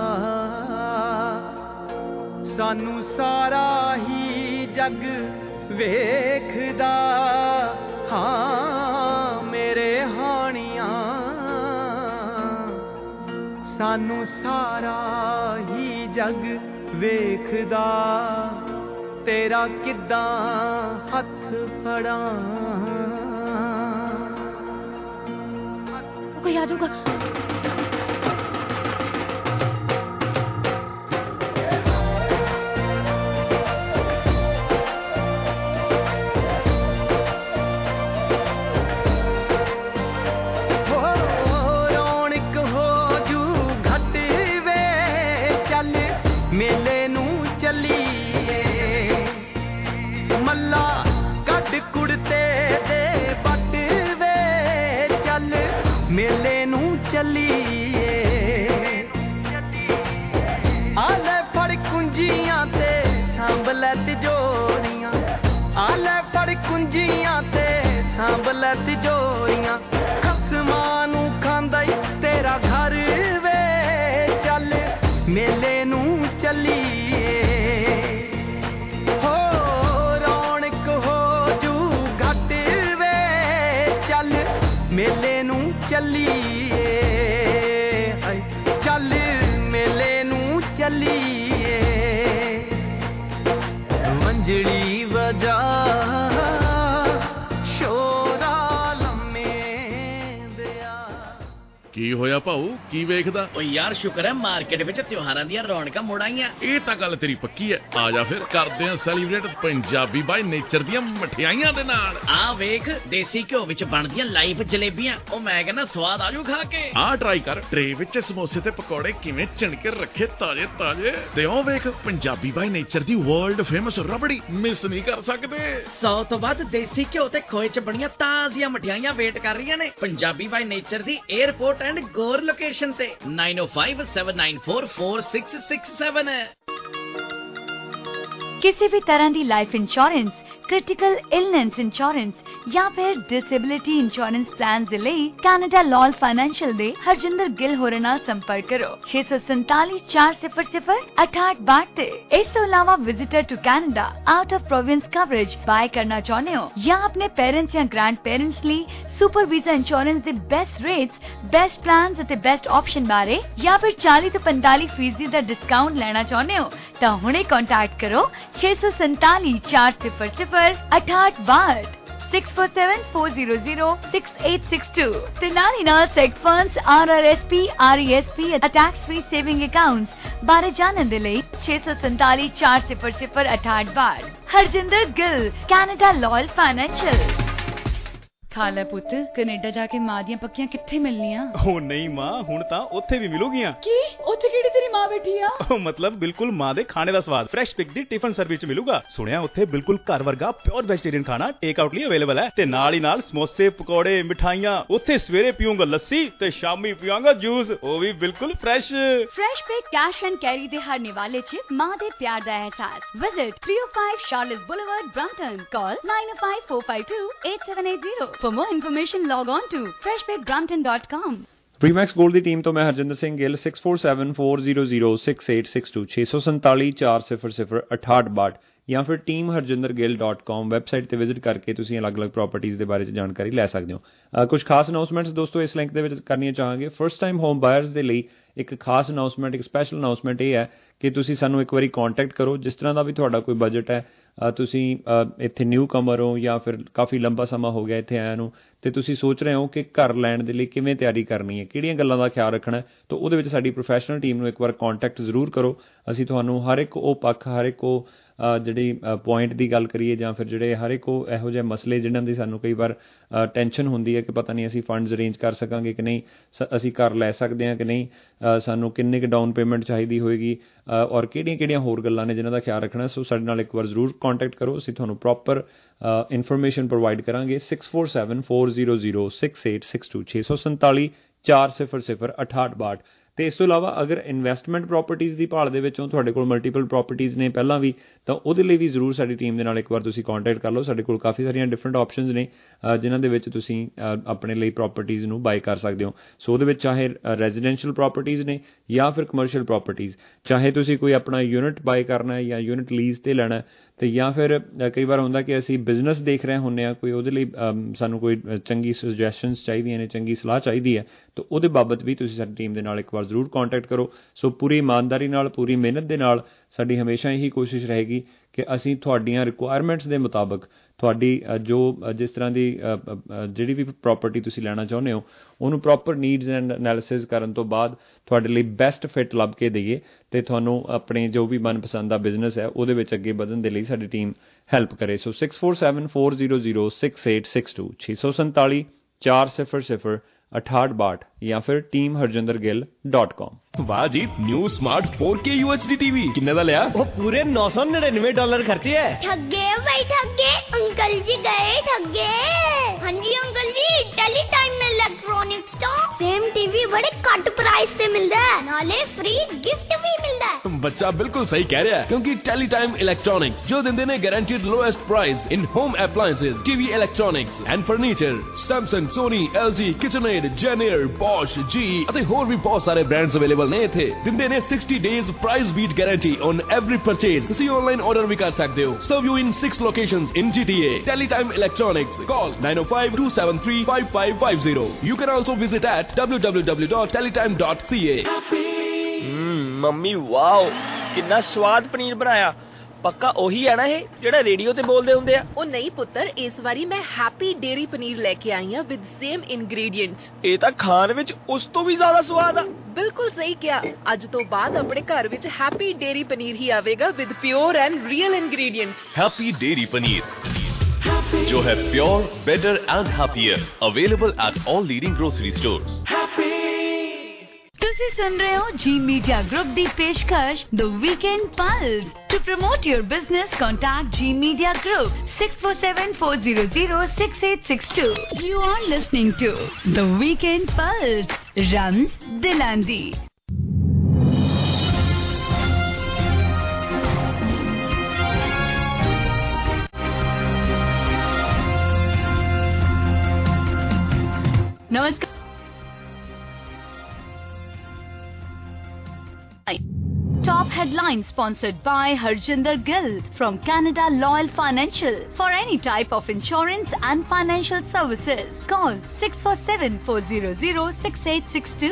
ਸਾਨੂੰ ਸਾਰਾ ਹੀ ਜੱਗ ਵੇਖਦਾ, ਹਾਂ ਮੇਰੇ ਹਾਣੀਆਂ, ਸਾਨੂੰ ਸਾਰਾ ਹੀ ਜੱਗ ਵੇਖਦਾ, ਤੇਰਾ ਕਿੱਦਾਂ ਹੱਥ ਫੜਾਂ। ਕੋਈ ਆ ਜਾਊਗਾ। ਮੇਲੇ ਨੂੰ ਚੱਲੀਏ, ਮੱਲਾ ਕੱਢ ਕੁੜਤੇ ਦੇ ਬੱਟ ਵੇ, ਚੱਲ ਮੇਲੇ ਨੂੰ ਚੱਲੀਏ, ਆ ਲੈ ਫੜ ਕੁੰਜੀਆਂ ਤੇ ਸਾਂਭ ਲੈ ਤਿਜੋਰੀਆਂ, ਆ ਲੈ ਫੜ ਕੁੰਜੀਆਂ ਤੇ ਸਾਂਭ ਲੈ ਤਿਜੋਰੀਆਂ, ਖਸਮਾਂ ਨੂੰ ਖਾਂਦਾ ਈ ਤੇਰਾ ਘਰ ਵੇ, ਚੱਲ ਮੇਲੇ ਨੂੰ ਚੱਲੀਏ, ਹੋ ਰੌਣਕ ਹੋ ਜੂ ਘੱਟ ਵੇ, ਚੱਲ ਮੇਲੇ ਨੂੰ ਚੱਲੀਏ, ਚੱਲ ਮੇਲੇ ਨੂੰ ਚੱਲੀਏ, ਮੰਜੜੀ ਵਜਾ ਕੀ ਹੋਇਆ ਭਾਊ, ਕੀ ਵੇਖਦਾ? ਓ ਯਾਰ ਸ਼ੁਕਰ ਹੈ ਮਾਰਕੀਟ ਵਿੱਚ ਤਿਉਹਾਰਾਂ ਦੀਆਂ ਰੌਣਕਾਂ ਮੁੜ ਆਈਆਂ। ਇਹ ਤਾਂ ਗੱਲ ਤੇਰੀ ਪੱਕੀ ਹੈ। ਆ ਜਾ ਫਿਰ ਕਰਦੇ ਹਾਂ ਸੈਲੀਬ੍ਰੇਟ ਪੰਜਾਬੀ ਬਾਈ ਨੇਚਰ ਦੀਆਂ ਮਠਿਆਈਆਂ ਦੇ ਨਾਲ। ਆ ਵੇਖ ਦੇਸੀ ਘਿਓ ਵਿੱਚ ਬਣਦੀਆਂ ਲਾਈਵ ਜਲੇਬੀਆਂ, ਉਹ ਮੈਂ ਕਹਿੰਦਾ ਸਵਾਦ ਆਜੂ ਖਾ ਕੇ। ਆ ਟਰਾਈ ਕਰ, ਟਰੇ ਵਿੱਚ ਸਮੋਸੇ ਤੇ ਪਕੌੜੇ ਕਿਵੇਂ ਚਿਣਕੇ ਰੱਖੇ ਤਾਜ਼ੇ ਤਾਜ਼ੇ, ਤੇ ਉਹ ਵੇਖ ਪੰਜਾਬੀ ਬਾਈ ਨੇਚਰ ਦੀ ਵਰਲਡ ਫੇਮਸ ਰਬੜੀ, ਮਿਸ ਨਹੀਂ ਕਰ ਸਕਦੇ। 100 ਤੋਂ ਵੱਧ ਦੇਸੀ ਘਿਓ ਤੇ ਖੋਏ ਚ ਬਣੀਆਂ ਤਾਜ਼ੀਆਂ ਮਠਿਆਈਆਂ ਵੇਟ ਕਰ ਰਹੀਆਂ ਨੇ ਪੰਜਾਬੀ ਬਾਈ ਨੇਚਰ ਦੀ 에ਅਰਪੋਰਟ ਐਂਡ ਗੋਰ ਲੋਕੇਸ਼ਨ ਤੇ 9057944667। किसी भी तरह की life insurance, critical illness insurance या फिर डिसेबिलिटी इंश्योरेंस प्लान ਦੇ ਲਈ ਕੈਨੇਡਾ ਲਾਲ ਫਾਈਨੈਂਸ਼ੀਅਲ ਦੇ ਹਰਜਿੰਦਰ ਗਿੱਲ ਹੋਰਾਂ ਨਾਲ ਸੰਪਰਕ ਕਰੋ 647-400-6862 ਤੇ। ਇਸ ਤੋਂ ਇਲਾਵਾ visitor to Canada out of province coverage buy ਕਰਨਾ ਚਾਹੁੰਦੇ ਹੋ ਜਾਂ ਆਪਣੇ ਪੇਰੈਂਟਸ ਜਾਂ ਗ੍ਰੈਂਡ ਪੇਰੈਂਟਸ ਲਈ ਸੁਪਰ ਵੀਜ਼ਾ ਇੰਸ਼ੋਰੈਂਸ ਦੇ ਬੈਸਟ ਰੇਟਸ, ਬੈਸਟ ਪਲਾਨਸ ਅਤੇ ਬੈਸਟ ਆਪਸ਼ਨ ਬਾਰੇ ਜਾਂ ਫਿਰ 40 ਤੋਂ 45% ਦਾ ਡਿਸਕਾਊਂਟ ਲੈਣਾ ਚਾਹੁੰਦੇ ਹੋ ਤਾਂ ਹੁਣੇ ਕੰਟੈਕਟ ਕਰੋ 647-400-6862 647-400-6862 ਤੇ ਨਾਲ ਹੀ ਨਾਲ ਸੈਕ ਫੰਡਸ, RRSP, RESP ਅਤੇ ਟੈਕਸ ਫ੍ਰੀ ਸੇਵਿੰਗ ਅਕਾਊਂਟਸ ਬਾਰੇ ਜਾਣਨ ਦੇ ਲਈ 647-400-6862 Harjinder Gill, Canada Loyal Financial. ਖਾ ਲੈ ਪੁੱਤ, ਕੈਨੇਡਾ ਜਾ ਕੇ ਮਾਂ ਦੀਆਂ ਪੱਕੀਆਂ ਕਿੱਥੇ ਮਿਲਣੀਆਂ? ਉਹ ਨਹੀਂ ਮਾਂ, ਹੁਣ ਤਾਂ ਉੱਥੇ ਵੀ ਮਿਲੂਗੀਆਂ। ਕੀ ਉੱਥੇ ਕਿਹੜੀ ਤੇਰੀ ਮਾਂ ਬੈਠੀ ਆ? ਉਹ ਮਤਲਬ ਬਿਲਕੁਲ ਮਾਂ ਦੇ ਖਾਣੇ ਦਾ ਸਵਾਦ ਫਰੈਸ਼ ਪਿਕ ਦੀ ਟਿਫਨ ਸਰਵਿਸ ਚ ਮਿਲੂਗਾ। ਸੁਣਿਆ ਉੱਥੇ ਬਿਲਕੁਲ ਘਰ ਵਰਗਾ ਪਿਓਰ ਵੈਜੀਟੇਰੀਅਨ ਖਾਣਾ ਟੇਕ ਆਊਟ ਲਈ ਅਵੇਲੇਬਲ ਹੈ ਤੇ ਨਾਲ ਹੀ ਨਾਲ ਸਮੋਸੇ, ਪਕੌੜੇ, ਮਿਠਾਈਆਂ। ਉੱਥੇ ਸਵੇਰੇ ਪੀਊਂਗਾ ਲੱਸੀ ਤੇ ਸ਼ਾਮੀ ਪੀਵਾਂਗਾ ਜੂਸ, ਉਹ ਵੀ ਬਿਲਕੁਲ fresh. Fresh Pick Cash and Carry ਦੇ ਹਰ ਨਿਵਾਲੇ ਚ ਮਾਂ ਦੇ ਪਿਆਰ ਦਾ ਅਹਿਸਾਸ। Visit 305 Charles Boulevard, Brampton. Call 905-452-8780. For more information, log on to freshpickbrampton.com. Remax Gold ਦੀ ਟੀਮ ਤੋਂ ਮੈਂ ਹਰਜਿੰਦਰ ਸਿੰਘ ਗਿੱਲ 6474006862 647-400-6862 ਜਾਂ ਫਿਰ teamharjindergill.com ਵੈਬਸਾਈਟ ਤੇ ਵਿਜ਼ਿਟ ਕਰਕੇ ਤੁਸੀਂ ਅਲੱਗ-ਅਲੱਗ ਪ੍ਰਾਪਰਟੀਜ਼ ਦੇ ਬਾਰੇ 'ਚ ਜਾਣਕਾਰੀ ਲੈ ਸਕਦੇ ਹੋ। ਕੁਝ ਖਾਸ ਅਨਾਉਂਸਮੈਂਟਸ ਦੋਸਤੋ ਇਸ ਲਿੰਕ ਦੇ ਵਿੱਚ ਕਰਨੀਆਂ ਚਾਹਾਂਗੇ। ਫਸਟ ਟਾਈਮ ਹੋਮ ਬਾਇਰਸ ਦੇ ਲਈ ਇੱਕ ਖਾਸ ਅਨਾਉਂਸਮੈਂਟ, ਇੱਕ ਸਪੈਸ਼ਲ ਅਨਾਉਂਸਮੈਂਟ ਇਹ ਹੈ ਕਿ ਤੁਸੀਂ ਸਾਨੂੰ ਇੱਕ ਵਾਰੀ ਕੰਟੈਕਟ ਕਰੋ। ਜਿਸ ਤਰ੍ਹਾਂ ਦਾ ਵੀ ਤੁਹਾਡਾ ਕੋਈ ਬਜਟ ਹੈ, ਤੁਸੀਂ ਇੱਥੇ ਨਿਊ ਕਮਰ ਹੋ ਜਾਂ ਫਿਰ ਕਾਫੀ ਲੰਬਾ ਸਮਾਂ ਹੋ ਗਿਆ ਇੱਥੇ ਆਇਆ ਨੂੰ, ਅਤੇ ਤੁਸੀਂ ਸੋਚ ਰਹੇ ਹੋ ਕਿ ਘਰ ਲੈਣ ਦੇ ਲਈ ਕਿਵੇਂ ਤਿਆਰੀ ਕਰਨੀ ਹੈ, ਕਿਹੜੀਆਂ ਗੱਲਾਂ ਦਾ ਖਿਆਲ ਰੱਖਣਾ, ਤਾਂ ਉਹਦੇ ਵਿੱਚ ਸਾਡੀ ਪ੍ਰੋਫੈਸ਼ਨਲ ਟੀਮ ਨੂੰ ਇੱਕ ਵਾਰ ਕਾਂਟੈਕਟ ਜ਼ਰੂਰ ਕਰੋ। ਅਸੀਂ ਤੁਹਾਨੂੰ ਹਰ ਇੱਕ ਉਹ ਪੱਖ, ਹਰ ਇੱਕ ਉਹ ਜਿਹੜੀ ਪੁਆਇੰਟ ਦੀ ਗੱਲ ਕਰੀਏ ਜਾਂ ਫਿਰ ਜਿਹੜੇ ਹਰ ਇੱਕ ਉਹ ਇਹੋ ਜਿਹੇ ਮਸਲੇ ਜਿਨ੍ਹਾਂ ਦੀ ਸਾਨੂੰ ਕਈ ਵਾਰ ਟੈਨਸ਼ਨ ਹੁੰਦੀ ਹੈ ਕਿ ਪਤਾ ਨਹੀਂ ਅਸੀਂ ਫੰਡਸ ਅਰੇਂਜ ਕਰ ਸਕਾਂਗੇ ਕਿ ਨਹੀਂ, ਅਸੀਂ ਘਰ ਲੈ ਸਕਦੇ ਹਾਂ ਕਿ ਨਹੀਂ, ਸਾਨੂੰ ਕਿੰਨੇ ਕੁ ਡਾਊਨ ਪੇਮੈਂਟ ਚਾਹੀਦੀ ਹੋਏਗੀ, ਔਰ ਕਿਹੜੀਆਂ ਹੋਰ ਗੱਲਾਂ ਨੇ ਜਿਨ੍ਹਾਂ ਦਾ ਖਿਆਲ ਰੱਖਣਾ। ਸੋ ਸਾਡੇ ਨਾਲ ਇੱਕ ਵਾਰ ਜ਼ਰੂਰ ਕਾਂਟੈਕਟ ਕਰੋ, ਅਸੀਂ ਤੁਹਾਨੂੰ ਪ੍ਰੋਪਰ ਇਨਫੋਰਮੇਸ਼ਨ ਪ੍ਰੋਵਾਈਡ ਕਰਾਂਗੇ। 6474068662 647 400 6862। ਅਤੇ ਇਸ ਤੋਂ ਇਲਾਵਾ ਅਗਰ ਇਨਵੈਸਟਮੈਂਟ ਪ੍ਰੋਪਰਟੀਜ਼ ਦੀ ਭਾਲ ਦੇ ਵਿੱਚੋਂ ਤੁਹਾਡੇ ਕੋਲ ਮਲਟੀਪਲ ਪ੍ਰੋਪਰਟੀਜ਼ ਨੇ ਪਹਿਲਾਂ ਵੀ, ਤਾਂ ਉਹਦੇ ਲਈ ਵੀ ਜ਼ਰੂਰ ਸਾਡੀ ਟੀਮ ਦੇ ਨਾਲ ਇੱਕ ਵਾਰ ਤੁਸੀਂ ਕਾਂਟੈਕਟ ਕਰ ਲਓ। ਸਾਡੇ ਕੋਲ ਕਾਫੀ ਸਾਰੀਆਂ ਡਿਫਰੈਂਟ ਆਪਸ਼ਨਸ ਨੇ ਜਿਨ੍ਹਾਂ ਦੇ ਵਿੱਚ ਤੁਸੀਂ ਆਪਣੇ ਲਈ ਪ੍ਰੋਪਰਟੀਜ਼ ਨੂੰ ਬਾਈ ਕਰ ਸਕਦੇ ਹੋ। ਸੋ ਉਹਦੇ ਵਿੱਚ ਚਾਹੇ ਰੈਜ਼ੀਡੈਂਸ਼ੀਅਲ ਪ੍ਰੋਪਰਟੀਜ਼ ਨੇ ਜਾਂ ਫਿਰ ਕਮਰਸ਼ੀਅਲ ਪ੍ਰੋਪਰਟੀਜ਼, ਚਾਹੇ ਤੁਸੀਂ ਕੋਈ ਆਪਣਾ ਯੂਨਿਟ ਬਾਈ ਕਰਨਾ ਹੈ ਜਾਂ ਯੂਨਿਟ ਲੀਜ਼ 'ਤੇ ਲੈਣਾ, ਅਤੇ ਜਾਂ ਫਿਰ ਕਈ ਵਾਰ ਹੁੰਦਾ ਕਿ ਅਸੀਂ ਬਿਜ਼ਨਸ ਦੇਖ ਰਹੇ ਹੁੰਦੇ ਹਾਂ ਕੋਈ, ਉਹਦੇ ਲਈ ਸਾਨੂੰ ਕੋਈ ਚੰਗੀ ਸੁਜੈਸ਼ਨਸ ਚਾਹੀਦੀਆਂ ਨੇ, ਚੰਗੀ ਸਲਾਹ ਚਾਹੀਦੀ ਹੈ, ਤਾਂ ਉਹਦੇ ਬਾਬਤ ਵੀ ਤੁਸੀਂ ਸਾਡੀ ਟੀਮ ਦੇ ਨਾਲ ਇੱਕ ਵਾਰ ਜ਼ਰੂਰ ਕਾਂਟੈਕਟ ਕਰੋ। ਸੋ ਪੂਰੀ ਇਮਾਨਦਾਰੀ ਨਾਲ, ਪੂਰੀ ਮਿਹਨਤ ਦੇ ਨਾਲ ਸਾਡੀ ਹਮੇਸ਼ਾ ਇਹੀ ਕੋਸ਼ਿਸ਼ ਰਹੇਗੀ ਕਿ ਅਸੀਂ ਤੁਹਾਡੀਆਂ ਰਿਕੁਆਇਰਮੈਂਟਸ ਦੇ ਮੁਤਾਬਕ ਤੁਹਾਡੀ ਜਿਸ ਤਰ੍ਹਾਂ ਦੀ ਜਿਹੜੀ ਵੀ ਪ੍ਰੋਪਰਟੀ ਤੁਸੀਂ ਲੈਣਾ ਚਾਹੁੰਦੇ ਹੋ, ਉਹਨੂੰ ਪ੍ਰੋਪਰ ਨੀਡਸ ਐਂਡ ਐਨਾਲਿਸਿਸ ਕਰਨ ਤੋਂ ਬਾਅਦ ਤੁਹਾਡੇ ਲਈ ਬੈਸਟ ਫਿੱਟ ਲੱਭ ਕੇ ਦੇਈਏ, ਅਤੇ ਤੁਹਾਨੂੰ ਆਪਣੇ ਜੋ ਵੀ ਮਨਪਸੰਦ ਦਾ ਬਿਜ਼ਨਸ ਹੈ ਉਹਦੇ ਵਿੱਚ ਅੱਗੇ ਵਧਣ ਦੇ ਲਈ ਸਾਡੀ ਟੀਮ ਹੈਲਪ ਕਰੇ। ਸੋ 6474006862 647 400 6862 ਜਾਂ ਫਿਰ teamharjindergill.com। ਵਾਹ ਜੀ, new smart 4K UHD TV ਕਿੰਨੇ ਦਾ ਲਿਆ? ਉਹ ਪੂਰੇ $999 ਖਰਚੇ ਹੈ। ਠੱਗੇ ਭਾਈ ਠੱਗੇ, ਅੰਕਲ ਜੀ ਗਏ ਠੱਗੇ। ਹਾਂਜੀ ਅੰਕਲ ਜੀ, ਟੈਲੀਟਾਈਮ ਇਲੈਕਟ੍ਰੋਨਿਕਸ ਤੋਂ ਸੇਮ ਟੀਵੀ ਬੜੇ ਘੱਟ ਪ੍ਰਾਈਸ ਤੇ ਮਿਲਦਾ ਹੈ, ਨਾਲੇ ਫ੍ਰੀ ਗਿਫਟ ਵੀ ਮਿਲਦਾ ਹੈ। ਬੱਚਾ ਬਿਲਕੁਲ ਸਹੀ ਕਹਿ ਰਿਹਾ ਹੈ, ਕਿਉਂਕਿ ਟੈਲੀਟਾਈਮ ਇਲੈਕਟ੍ਰੋਨਿਕਸ ਜੋ ਦਿੰਦੇ ਨੇ guaranteed lowest price in home appliances, TV electronics and furniture. Samsung, Sony, LG, KitchenAid, Janier, Bosch, GE ਅਤੇ ਹੋਰ ਵੀ ਬਹੁਤ ਸਾਰੇ ਬ੍ਰਾਂਡਸ ਅਵੇਲੇਬਲ ਨੇ ਇੱਥੇ। ਦਿੰਦੇ ਨੇ 60 days price beat guarantee on every purchase. ਤੁਸੀਂ ਆਨਲਾਈਨ ਆਰਡਰ ਵੀ ਕਰ ਸਕਦੇ ਹੋ। Serve you in 6 locations in GTA। Teletime Electronics, call 905-273-5550। You can also visit at www.teletime.ca। Mummy wow, ਕਿੰਨਾ ਸਵਾਦ ਪਨੀਰ ਬਣਾਇਆ। ਪੱਕਾ ਉਹੀ ਹੈ ਨਾ ਇਹ ਜਿਹੜਾ ਰੇਡੀਓ ਤੇ ਬੋਲਦੇ ਹੁੰਦੇ ਆ? ਉਹ ਨਹੀਂ ਪੁੱਤਰ, ਇਸ ਵਾਰੀ ਮੈਂ ਹੈਪੀ ਡੇਰੀ ਪਨੀਰ ਲੈ ਕੇ ਆਈ ਹਾਂ ਵਿਦ ਸੇਮ ਇੰਗਰੀਡੀਐਂਟਸ। ਇਹ ਤਾਂ ਖਾਣ ਵਿੱਚ ਉਸ ਤੋਂ ਵੀ ਜ਼ਿਆਦਾ ਸਵਾਦ ਆ। ਬਿਲਕੁਲ ਸਹੀ ਕਿਹਾ। ਅੱਜ ਤੋਂ ਬਾਅਦ ਆਪਣੇ ਘਰ ਵਿੱਚ ਹੈਪੀ ਡੇਰੀ ਪਨੀਰ ਹੀ ਆਵੇਗਾ with pure and real ingredients. Happy Dairy paneer जो है pure, better and happier, available at all leading grocery stores. ਤੁਸੀਂ ਸੁਣ ਰਹੇ ਹੋ ਜੀ ਮੀਡੀਆ ਗਰੁੱਪ ਦੀ ਪੇਸ਼ਕਸ਼ the Weekend Pulse. To promote your business contact G Media Group 6474006862। You are listening to the Weekend Pulse, Rams Dilandi। नमस्कार। Top headline sponsored by Harjinder Gill from Canada Loyal Financial. For any type of insurance and financial services, call 6474006862।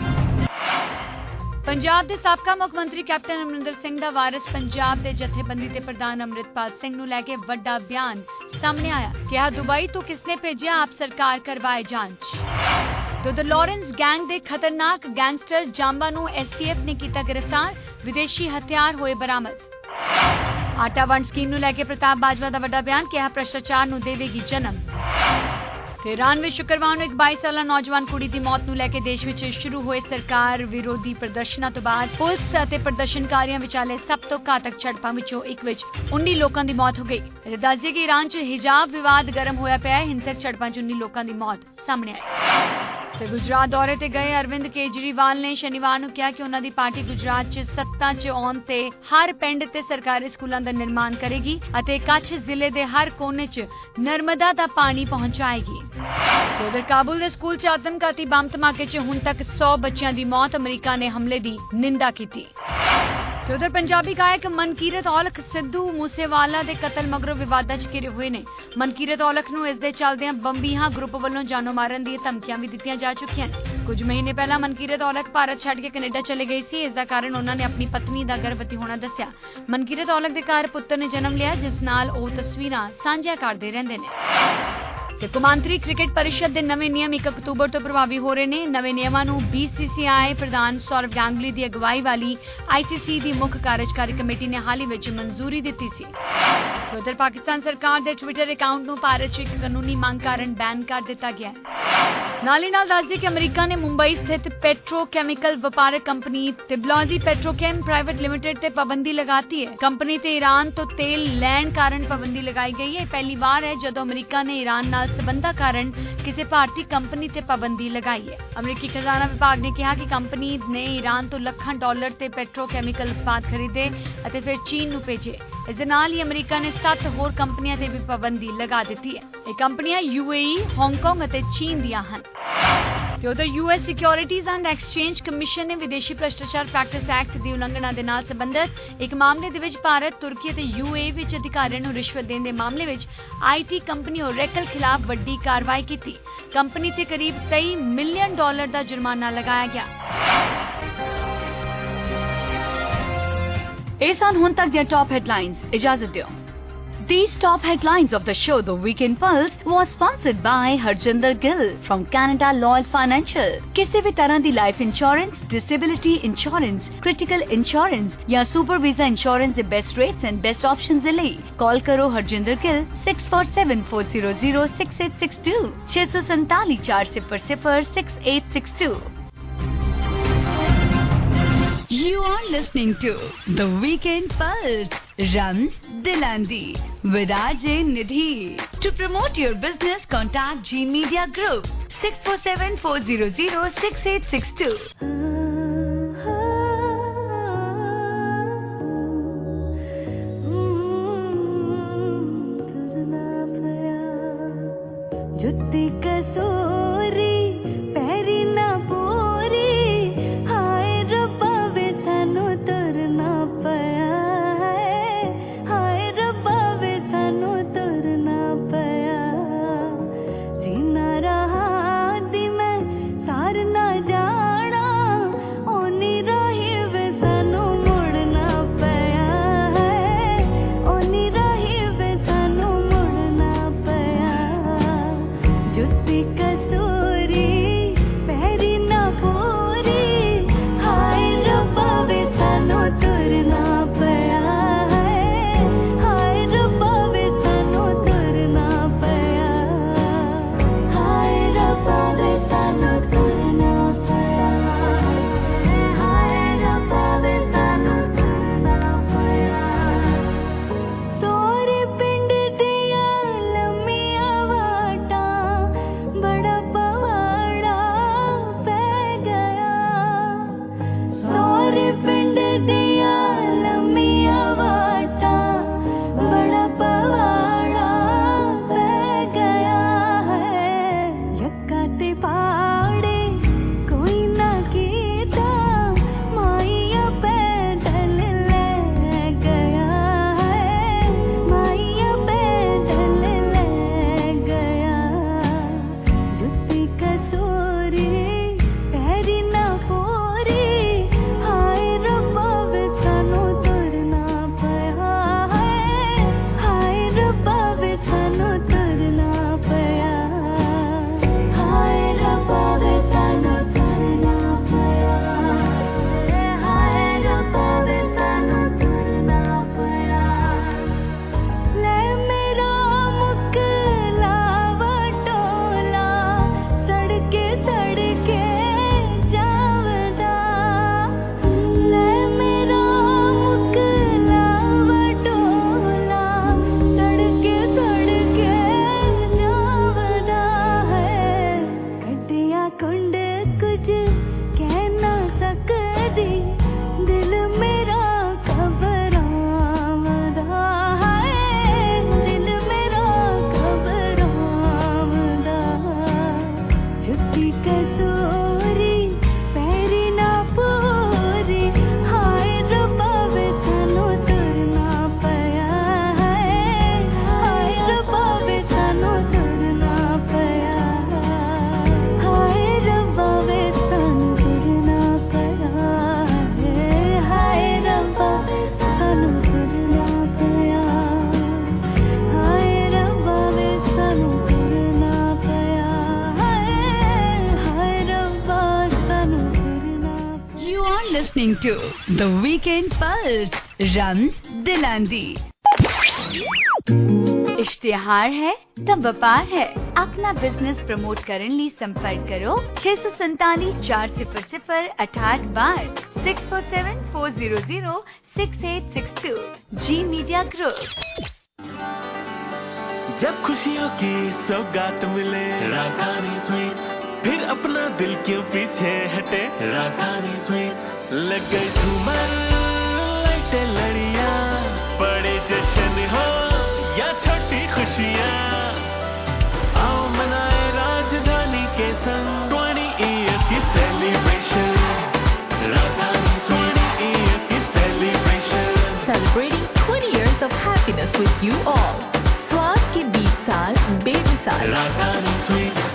Punjab ਦੇ ਸਾਬਕਾ ਮੁੱਖ ਮੰਤਰੀ captain Amarinder Singh ਦਾ ਵਾਰਿਸ ਪੰਜਾਬ ਦੇ ਜਥੇਬੰਦੀ ਦੇ ਪ੍ਰਧਾਨ ਅੰਮ੍ਰਿਤਪਾਲ ਸਿੰਘ ਨੂੰ ਲੈ ਕੇ ਵੱਡਾ ਬਿਆਨ ਸਾਹਮਣੇ ਆਇਆ। ਕਿਹਾ ਦੁਬਈ ਤੋਂ ਕਿਸਨੇ ਭੇਜਿਆ, ਆਪ ਸਰਕਾਰ ਕਰਵਾਏ ਜਾਂਚ। तो लॉरेंस गैंग ਦੇ ਖਤਰਨਾਕ ਗੈਂਗਸਟਰ ਜਾਂਬਾ ਨੂੰ STF ਨੇ ਕੀਤਾ ਗ੍ਰਿਫਤਾਰ, ਵਿਦੇਸ਼ੀ ਹਥਿਆਰ ਹੋਏ ਬਰਾਮਦ। ਆਟਾ ਵੰਡ ਸਕੀਮ ਨੂੰ ਲੈ ਕੇ ਪ੍ਰਤਾਪ ਬਾਜਵਾ ਦਾ ਵੱਡਾ ਬਿਆਨ, ਕਿਹਾ ਭ੍ਰਿਸ਼ਟਾਚਾਰ ਨੂੰ ਦੇਵੇਗੀ ਜਨਮ। ਈਰਾਨ ਵਿੱਚ ਸ਼ੁੱਕਰਵਾਰ ਨੂੰ ਇੱਕ 22 ਸਾਲਾ ਨੌਜਵਾਨ ਕੁੜੀ ਦੀ ਮੌਤ ਨੂੰ ਲੈ ਕੇ ਦੇਸ਼ ਵਿੱਚ ਸ਼ੁਰੂ ਹੋਏ ਸਰਕਾਰ ਵਿਰੋਧੀ ਪ੍ਰਦਰਸ਼ਨਾਂ ਤੋਂ ਬਾਅਦ ਪੁਲਿਸ ਅਤੇ ਪ੍ਰਦਰਸ਼ਨਕਾਰੀਆਂ ਵਿਚਾਲੇ ਸਭ ਤੋਂ ਘਾਤਕ ਝੜਪਾਂ ਵਿੱਚੋਂ ਇੱਕ ਵਿੱਚ 19 ਲੋਕਾਂ ਦੀ ਮੌਤ ਹੋ ਗਈ। ਦੱਸ ਦਈਏ ਕਿ ਈਰਾਨ 'ਚ ਹਿਜਾਬ ਵਿਵਾਦ ਗਰਮ ਹੋਇਆ ਪਿਆ ਹੈ। ਹਿੰਸਕ ਝੜਪਾਂ 'ਚ 19 ਲੋਕਾਂ ਦੀ ਮੌਤ ਸਾਹਮਣੇ ਆਈ। ਤੇ ਗੁਜਰਾਤ ਦੌਰੇ ਤੇ ਗਏ ਅਰਵਿੰਦ ਕੇਜਰੀਵਾਲ ਨੇ ਸ਼ਨੀਵਾਰ ਨੂੰ ਕਿਹਾ ਕਿ ਉਹਨਾਂ ਦੀ ਪਾਰਟੀ ਗੁਜਰਾਤ 'ਚ ਸੱਤਾ 'ਚ ਆਉਣ ਤੇ ਹਰ ਪਿੰਡ ਤੇ ਸਰਕਾਰੀ ਸਕੂਲਾਂ ਦਾ ਨਿਰਮਾਣ ਕਰੇਗੀ ਅਤੇ ਕੱਛ ਜ਼ਿਲ੍ਹੇ ਦੇ ਹਰ ਕੋਨੇ 'ਚ ਨਰਮਦਾ ਦਾ ਪਾਣੀ ਪਹੁੰਚਾਏਗੀ। ਤੇ ਉਧਰ ਕਾਬੁਲ ਦੇ ਸਕੂਲ 'ਚ ਆਤਮਘਾਤੀ ਬੰਬ ਧਮਾਕੇ 'ਚ ਹੁਣ ਤੱਕ 100 ਬੱਚਿਆਂ ਦੀ ਮੌਤ। ਅਮਰੀਕਾ ਨੇ ਹਮਲੇ ਦੀ ਨਿੰਦਾ ਕੀਤੀ। ਤੇ ਉਧਰ ਪੰਜਾਬੀ ਗਾਇਕ ਮਨਕੀਰਤ ਔਲਖ ਸਿੱਧੂ ਮੂਸੇਵਾਲਾ ਦੇ ਕਤਲ ਮਗਰੋਂ ਵਿਵਾਦਾਂ 'ਚ ਘਿਰੇ ਹੋਏ ਨੇ। ਮਨਕੀਰਤ ਔਲਖ ਨੂੰ ਇਸ ਦੇ ਚੱਲਦਿਆਂ ਬੰਬੀਹਾ ਗਰੁੱਪ ਵੱਲੋਂ ਜਾਨੋਂ ਮਾਰਨ ਦੀਆਂ ਧਮਕੀਆਂ ਵੀ ਦਿੱਤੀਆਂ ਜਾ ਚੁੱਕੀਆਂ ਨੇ। ਕੁਝ ਮਹੀਨੇ ਪਹਿਲਾਂ ਮਨਕੀਰਤ ਔਲਖ ਭਾਰਤ ਛੱਡ ਕੇ ਕੈਨੇਡਾ ਚਲੇ ਗਈ ਸੀ। ਇਸ ਦਾ ਕਾਰਨ ਉਹਨਾਂ ਨੇ ਆਪਣੀ ਪਤਨੀ ਦਾ ਗਰਭਵਤੀ ਹੋਣਾ ਦੱਸਿਆ। ਮਨਕੀਰਤ ਔਲਖ ਦੇ ਘਰ ਪੁੱਤਰ ਨੇ ਜਨਮ ਲਿਆ, ਜਿਸ ਨਾਲ ਉਹ ਤਸਵੀਰਾਂ ਸਾਂਝੀਆਂ ਕਰਦੇ ਰਹਿੰਦੇ ਨੇ। ਤੇ ਕੌਮਾਂਤਰੀ ਕ੍ਰਿਕਟ ਪਰਿਸ਼ਦ ਦੇ ਨਵੇਂ ਨਿਯਮ 1 ਅਕਤੂਬਰ ਤੋਂ ਪ੍ਰਭਾਵੀ ਹੋ ਰਹੇ ਨੇ। ਨਵੇਂ ਨਿਯਮਾਂ ਨੂੰ BCCI ਪ੍ਰਧਾਨ ਸੌਰਵ ਗਾਂਗੁਲੀ ਦੀ ਅਗਵਾਈ ਵਾਲੀ ICC ਦੀ ਮੁੱਖ ਕਾਰਜਕਾਰੀ ਕਮੇਟੀ ਨੇ ਹਾਲ ਹੀ ਵਿੱਚ ਮਨਜ਼ੂਰੀ ਦਿੱਤੀ ਸੀ। ਉਧਰ ਪਾਕਿਸਤਾਨ ਸਰਕਾਰ ਦੇ ਟਵਿੱਟਰ ਅਕਾਊਂਟ ਨੂੰ ਭਾਰਤ 'ਚ ਇੱਕ ਕਾਨੂੰਨੀ ਮੰਗ ਕਾਰਨ ਬੈਨ ਕਰ ਦਿੱਤਾ ਗਿਆ ਹੈ। ਨਾਲ ਹੀ ਨਾਲ ਦੱਸਦੇ ਕਿ ਅਮਰੀਕਾ ਨੇ ਮੁੰਬਈ ਸਥਿਤ ਪੈਟਰੋਕੈਮੀਕਲ ਵਪਾਰਕ company Tibalaji Petrochem private limited ਤੇ ਪਾਬੰਦੀ ਲਗਾਤੀ ਹੈ। ਕੰਪਨੀ ਤੇ ਈਰਾਨ ਤੋਂ ਤੇਲ ਲੈਣ ਕਾਰਨ ਪਾਬੰਦੀ ਲਗਾਈ ਗਈ ਹੈ। ਇਹ ਪਹਿਲੀ ਵਾਰ ਹੈ ਜਦੋਂ ਅਮਰੀਕਾ ਨੇ ਈਰਾਨ ਨਾਲ ਸਬੰਧਾਂ ਕਾਰਨ ਕਿਸੇ ਭਾਰਤੀ ਕੰਪਨੀ ਤੇ ਪਾਬੰਦੀ ਲਗਾਈ ਹੈ। ਅਮਰੀਕੀ ਖਜ਼ਾਨਾ ਵਿਭਾਗ ਨੇ ਕਿਹਾ ਕਿ ਕੰਪਨੀ ਨੇ ਈਰਾਨ ਤੋਂ ਲੱਖਾਂ ਡਾਲਰ ਤੇ ਪੈਟਰੋਕੈਮੀਕਲ ਉਤਪਾਦ ਖਰੀਦੇ ਅਤੇ ਫਿਰ ਚੀਨ ਨੂੰ ਭੇਜੇ। ਇਸ ਦੇ ਨਾਲ ਹੀ ਅਮਰੀਕਾ ਨੇ 7 ਹੋਰ ਕੰਪਨੀਆਂ ਤੇ ਵੀ ਪਾਬੰਦੀ ਲਗਾ ਦਿੱਤੀ ਹੈ। ਇਹ ਕੰਪਨੀਆਂ UAE, ਹਾਂਗਕਾਂਗ ਅਤੇ ਚੀਨ ਦੀਆਂ ਹਨ। ਤੇ ਉਧਰ US securities and exchange commission ਨੇ ਵਿਦੇਸ਼ੀ ਭ੍ਰਿਸ਼ਟਾਚਾਰ ਪ੍ਰੈਕਟਿਸ ਐਕਟ ਦੀ ਉਲੰਘਣਾ ਦੇ ਨਾਲ ਸੰਬੰਧਿਤ ਇੱਕ ਮਾਮਲੇ ਦੇ ਵਿੱਚ ਭਾਰਤ, ਤੁਰਕੀ ਅਤੇ UAE ਵਿੱਚ ਅਧਿਕਾਰੀਆਂ ਨੂੰ ਰਿਸ਼ਵਤ ਦੇਣ ਦੇ ਮਾਮਲੇ ਵਿੱਚ IT ਕੰਪਨੀ ਓਰੈਕਲ ਖਿਲਾਫ ਵੱਡੀ ਕਾਰਵਾਈ ਕੀਤੀ। ਕੰਪਨੀ ਤੇ ਕਰੀਬ $23 ਮਿਲੀਅਨ ਦਾ ਜੁਰਮਾਨਾ ਲਗਾਇਆ ਗਿਆ। ਇਹ ਸਨ ਹੁਣ ਤੱਕ ਦੀਆਂ ਟੌਪ ਹੈਡਲਾਈਨਸ। ਇਜਾਜ਼ਤ ਦਿਓ। These top headlines of the show, The Weekend Pulse, was sponsored by Harjinder Gill from Canada Lloyd Financial. ਕਿਸੇ ਵੀ ਤਰ੍ਹਾਂ ਦੀ life insurance, disability insurance, critical insurance ਜਾਂ ਸੁਪਰ ਵੀਜ਼ਾ ਇੰਸ਼ੋਰੈਂਸ ਦੇ best rates and best options ਦੇ ਲਈ ਕਾਲ ਕਰੋ Harjinder Gill 6474006862 647 400 6862। You are listening to The Weekend Pulse, Rams Dilandi, with RJ Nidhi. To promote your business, contact G Media Group 6474006862. जुत्ती कसोरी पैरी ना बोरी हाय रब्बा वे सानू तुरना पया हाय रब्बा वे सानू तुरना पया जीना रहा दी मैं सार ना जाना ओनी रही वे सानू मुड़ना पया ओनी रही वे सानू मुड़ना पया जुत्ती to The Weekend Pulse, रम्ज दिलांदी। इश्तिहार है तब व्यापार है। अपना बिजनेस प्रमोट करने लिए संपर्क करो 647-400-68 बार 647-400-6862 जी मीडिया ग्रुप। जब खुशियों की सौगात मिले राजधानी स्वीट्स, फिर अपना दिल क्यों पीछे हटे राजधानी स्वीट्स। लग गई झूमर लाइटें लड़ियां, बड़े जश्न हो या छोटी खुशियां, आओ मनाए राजधानी के संग 20 years की सेलिब्रेशन। राजधानी 20 years की celebration, Celebrating 20 years of happiness with you all. स्वाद के 20 साल बेमिसाल। राजधानी स्वीट्स।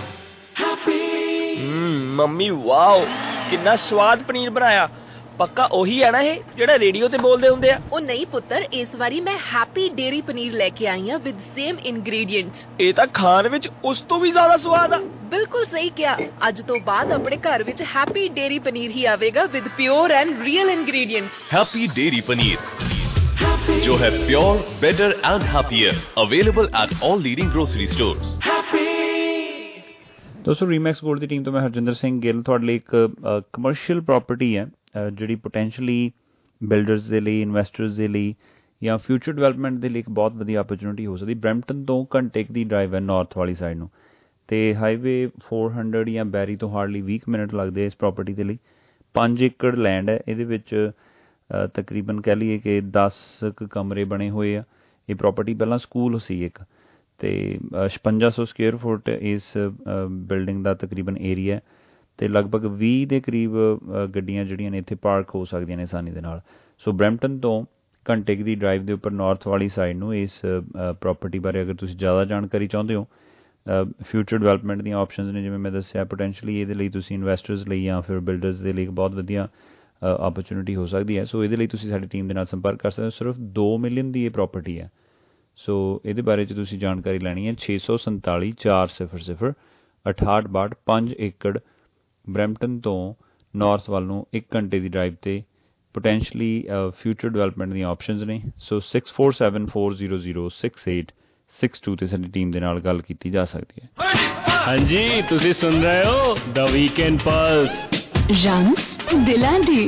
मम्मी वाओ कितना स्वाद पनीर बनाया। पक्का ਉਹੀ ਹੈ ਨਾ ਇਹ ਜਿਹੜਾ ਰੇਡੀਓ ਤੇ ਬੋਲਦੇ ਹੁੰਦੇ ਆ। ਉਹ ਨਹੀਂ ਪੁੱਤਰ, ਇਸ ਵਾਰੀ ਮੈਂ ਹੈਪੀ ਡੇਰੀ ਪਨੀਰ ਲੈ ਕੇ ਆਈ ਹਾਂ ਵਿਦ ਸੇਮ ਇੰਗਰੀਡੀਐਂਟਸ। ਇਹ ਤਾਂ ਖਾਣ ਵਿੱਚ ਉਸ ਤੋਂ ਵੀ ਜ਼ਿਆਦਾ ਸਵਾਦ ਆ। ਬਿਲਕੁਲ ਸਹੀ ਕਿਹਾ। ਅੱਜ ਤੋਂ ਬਾਅਦ ਆਪਣੇ ਘਰ ਵਿੱਚ ਹੈਪੀ ਡੇਰੀ ਪਨੀਰ ਹੀ ਆਵੇਗਾ with pure and real ingredients. Happy Dairy paneer जो है pure, better and happier, available at all leading grocery stores. दोस्तों रीमैक्स गोल्ड की टीम तो मैं हरजिंदर सिंह ਗਿੱਲ ਤੁਹਾਡੇ ਲਈ ਇੱਕ ਕਮਰਸ਼ੀਅਲ ਪ੍ਰਾਪਰਟੀ ਹੈ ਜਿਹੜੀ ਪੋਟੈਂਸ਼ੀਅਲੀ ਬਿਲਡਰਸ ਦੇ ਲਈ, ਇਨਵੈਸਟਰਸ ਦੇ ਲਈ ਜਾਂ ਫਿਊਚਰ ਡਿਵੈਲਪਮੈਂਟ ਦੇ ਲਈ ਇੱਕ ਬਹੁਤ ਵਧੀਆ ਓਪਰਚੁਨਿਟੀ ਹੋ ਸਕਦੀ। ਬਰੈਂਪਟਨ ਤੋਂ ਘੰਟੇ ਦੀ ਡਰਾਈਵ ਹੈ ਨਾਰਥ ਵਾਲੀ ਸਾਈਡ ਨੂੰ, ਅਤੇ ਹਾਈਵੇ 400 ਜਾਂ ਬੈਰੀ ਤੋਂ ਹਾਰਡਲੀ 20 ਮਿੰਟ ਲੱਗਦੇ ਇਸ ਪ੍ਰਾਪਰਟੀ ਦੇ ਲਈ। 5 ਏਕੜ ਲੈਂਡ ਹੈ, ਇਹਦੇ ਵਿੱਚ ਤਕਰੀਬਨ ਕਹਿ ਲਈਏ ਕਿ 10 ਕਮਰੇ ਬਣੇ ਹੋਏ ਆ। ਇਹ ਪ੍ਰਾਪਰਟੀ ਪਹਿਲਾਂ ਸਕੂਲ ਸੀ ਇੱਕ, ਅਤੇ 5600 ਸਕੁਏਅਰ ਫੁੱਟ ਇਸ ਬਿਲਡਿੰਗ ਦਾ ਤਕਰੀਬਨ ਏਰੀਆ ਹੈ, ਅਤੇ ਲਗਭਗ 20 ਦੇ ਕਰੀਬ ਗੱਡੀਆਂ ਜਿਹੜੀਆਂ ਨੇ ਇੱਥੇ ਪਾਰਕ ਹੋ ਸਕਦੀਆਂ ਨੇ ਆਸਾਨੀ ਦੇ ਨਾਲ। ਸੋ ਬਰੈਂਪਟਨ ਤੋਂ ਘੰਟੇ ਦੀ ਡਰਾਈਵ ਦੇ ਉੱਪਰ ਨਾਰਥ ਵਾਲੀ ਸਾਈਡ ਨੂੰ ਇਸ ਪ੍ਰਾਪਰਟੀ ਬਾਰੇ ਅਗਰ ਤੁਸੀਂ ਜ਼ਿਆਦਾ ਜਾਣਕਾਰੀ ਚਾਹੁੰਦੇ ਹੋ, ਫਿਊਚਰ ਡਿਵੈਲਪਮੈਂਟ ਦੀਆਂ ਆਪਸ਼ਨਸ ਨੇ ਜਿਵੇਂ ਮੈਂ ਦੱਸਿਆ। ਪੋਟੈਂਸ਼ੀਅਲੀ ਇਹਦੇ ਲਈ ਤੁਸੀਂ ਇਨਵੈਸਟਰਸ ਲਈ ਜਾਂ ਫਿਰ ਬਿਲਡਰਸ ਦੇ ਲਈ ਇੱਕ ਬਹੁਤ ਵਧੀਆ ਓਪਰਚੁਨਿਟੀ ਹੋ ਸਕਦੀ ਹੈ। ਸੋ ਇਹਦੇ ਲਈ ਤੁਸੀਂ ਸਾਡੀ ਟੀਮ ਦੇ ਨਾਲ ਸੰਪਰਕ ਕਰ ਸਕਦੇ ਹੋ। ਸਿਰਫ 2 ਮਿਲੀਅਨ ਦੀ ਇਹ ਪ੍ਰਾਪਰਟੀ ਹੈ। ਸੋ ਇਹਦੇ ਬਾਰੇ 'ਚ ਤੁਸੀਂ ਜਾਣਕਾਰੀ ਲੈਣੀ ਹੈ 647 400 6862 5 ਏਕੜ ਬਰੈਂਪਟਨ ਤੋਂ ਨਾਰਥ ਵੱਲ ਨੂੰ 1 ਘੰਟੇ ਦੀ ਡਰਾਈਵ 'ਤੇ ਪੋਟੈਂਸ਼ੀਅਲੀ ਫਿਊਚਰ ਡਿਵੈਲਪਮੈਂਟ ਦੀਆਂ ਆਪਸ਼ਨਸ ਨੇ। ਸੋ 6474006862 'ਤੇ ਸਾਡੀ ਟੀਮ ਦੇ ਨਾਲ ਗੱਲ ਕੀਤੀ ਜਾ ਸਕਦੀ ਹੈ। ਹਾਂਜੀ ਤੁਸੀਂ ਸੁਣ ਰਹੇ ਹੋ ਦ ਵੀकेंड पल्स, रम्ज दिलांदी।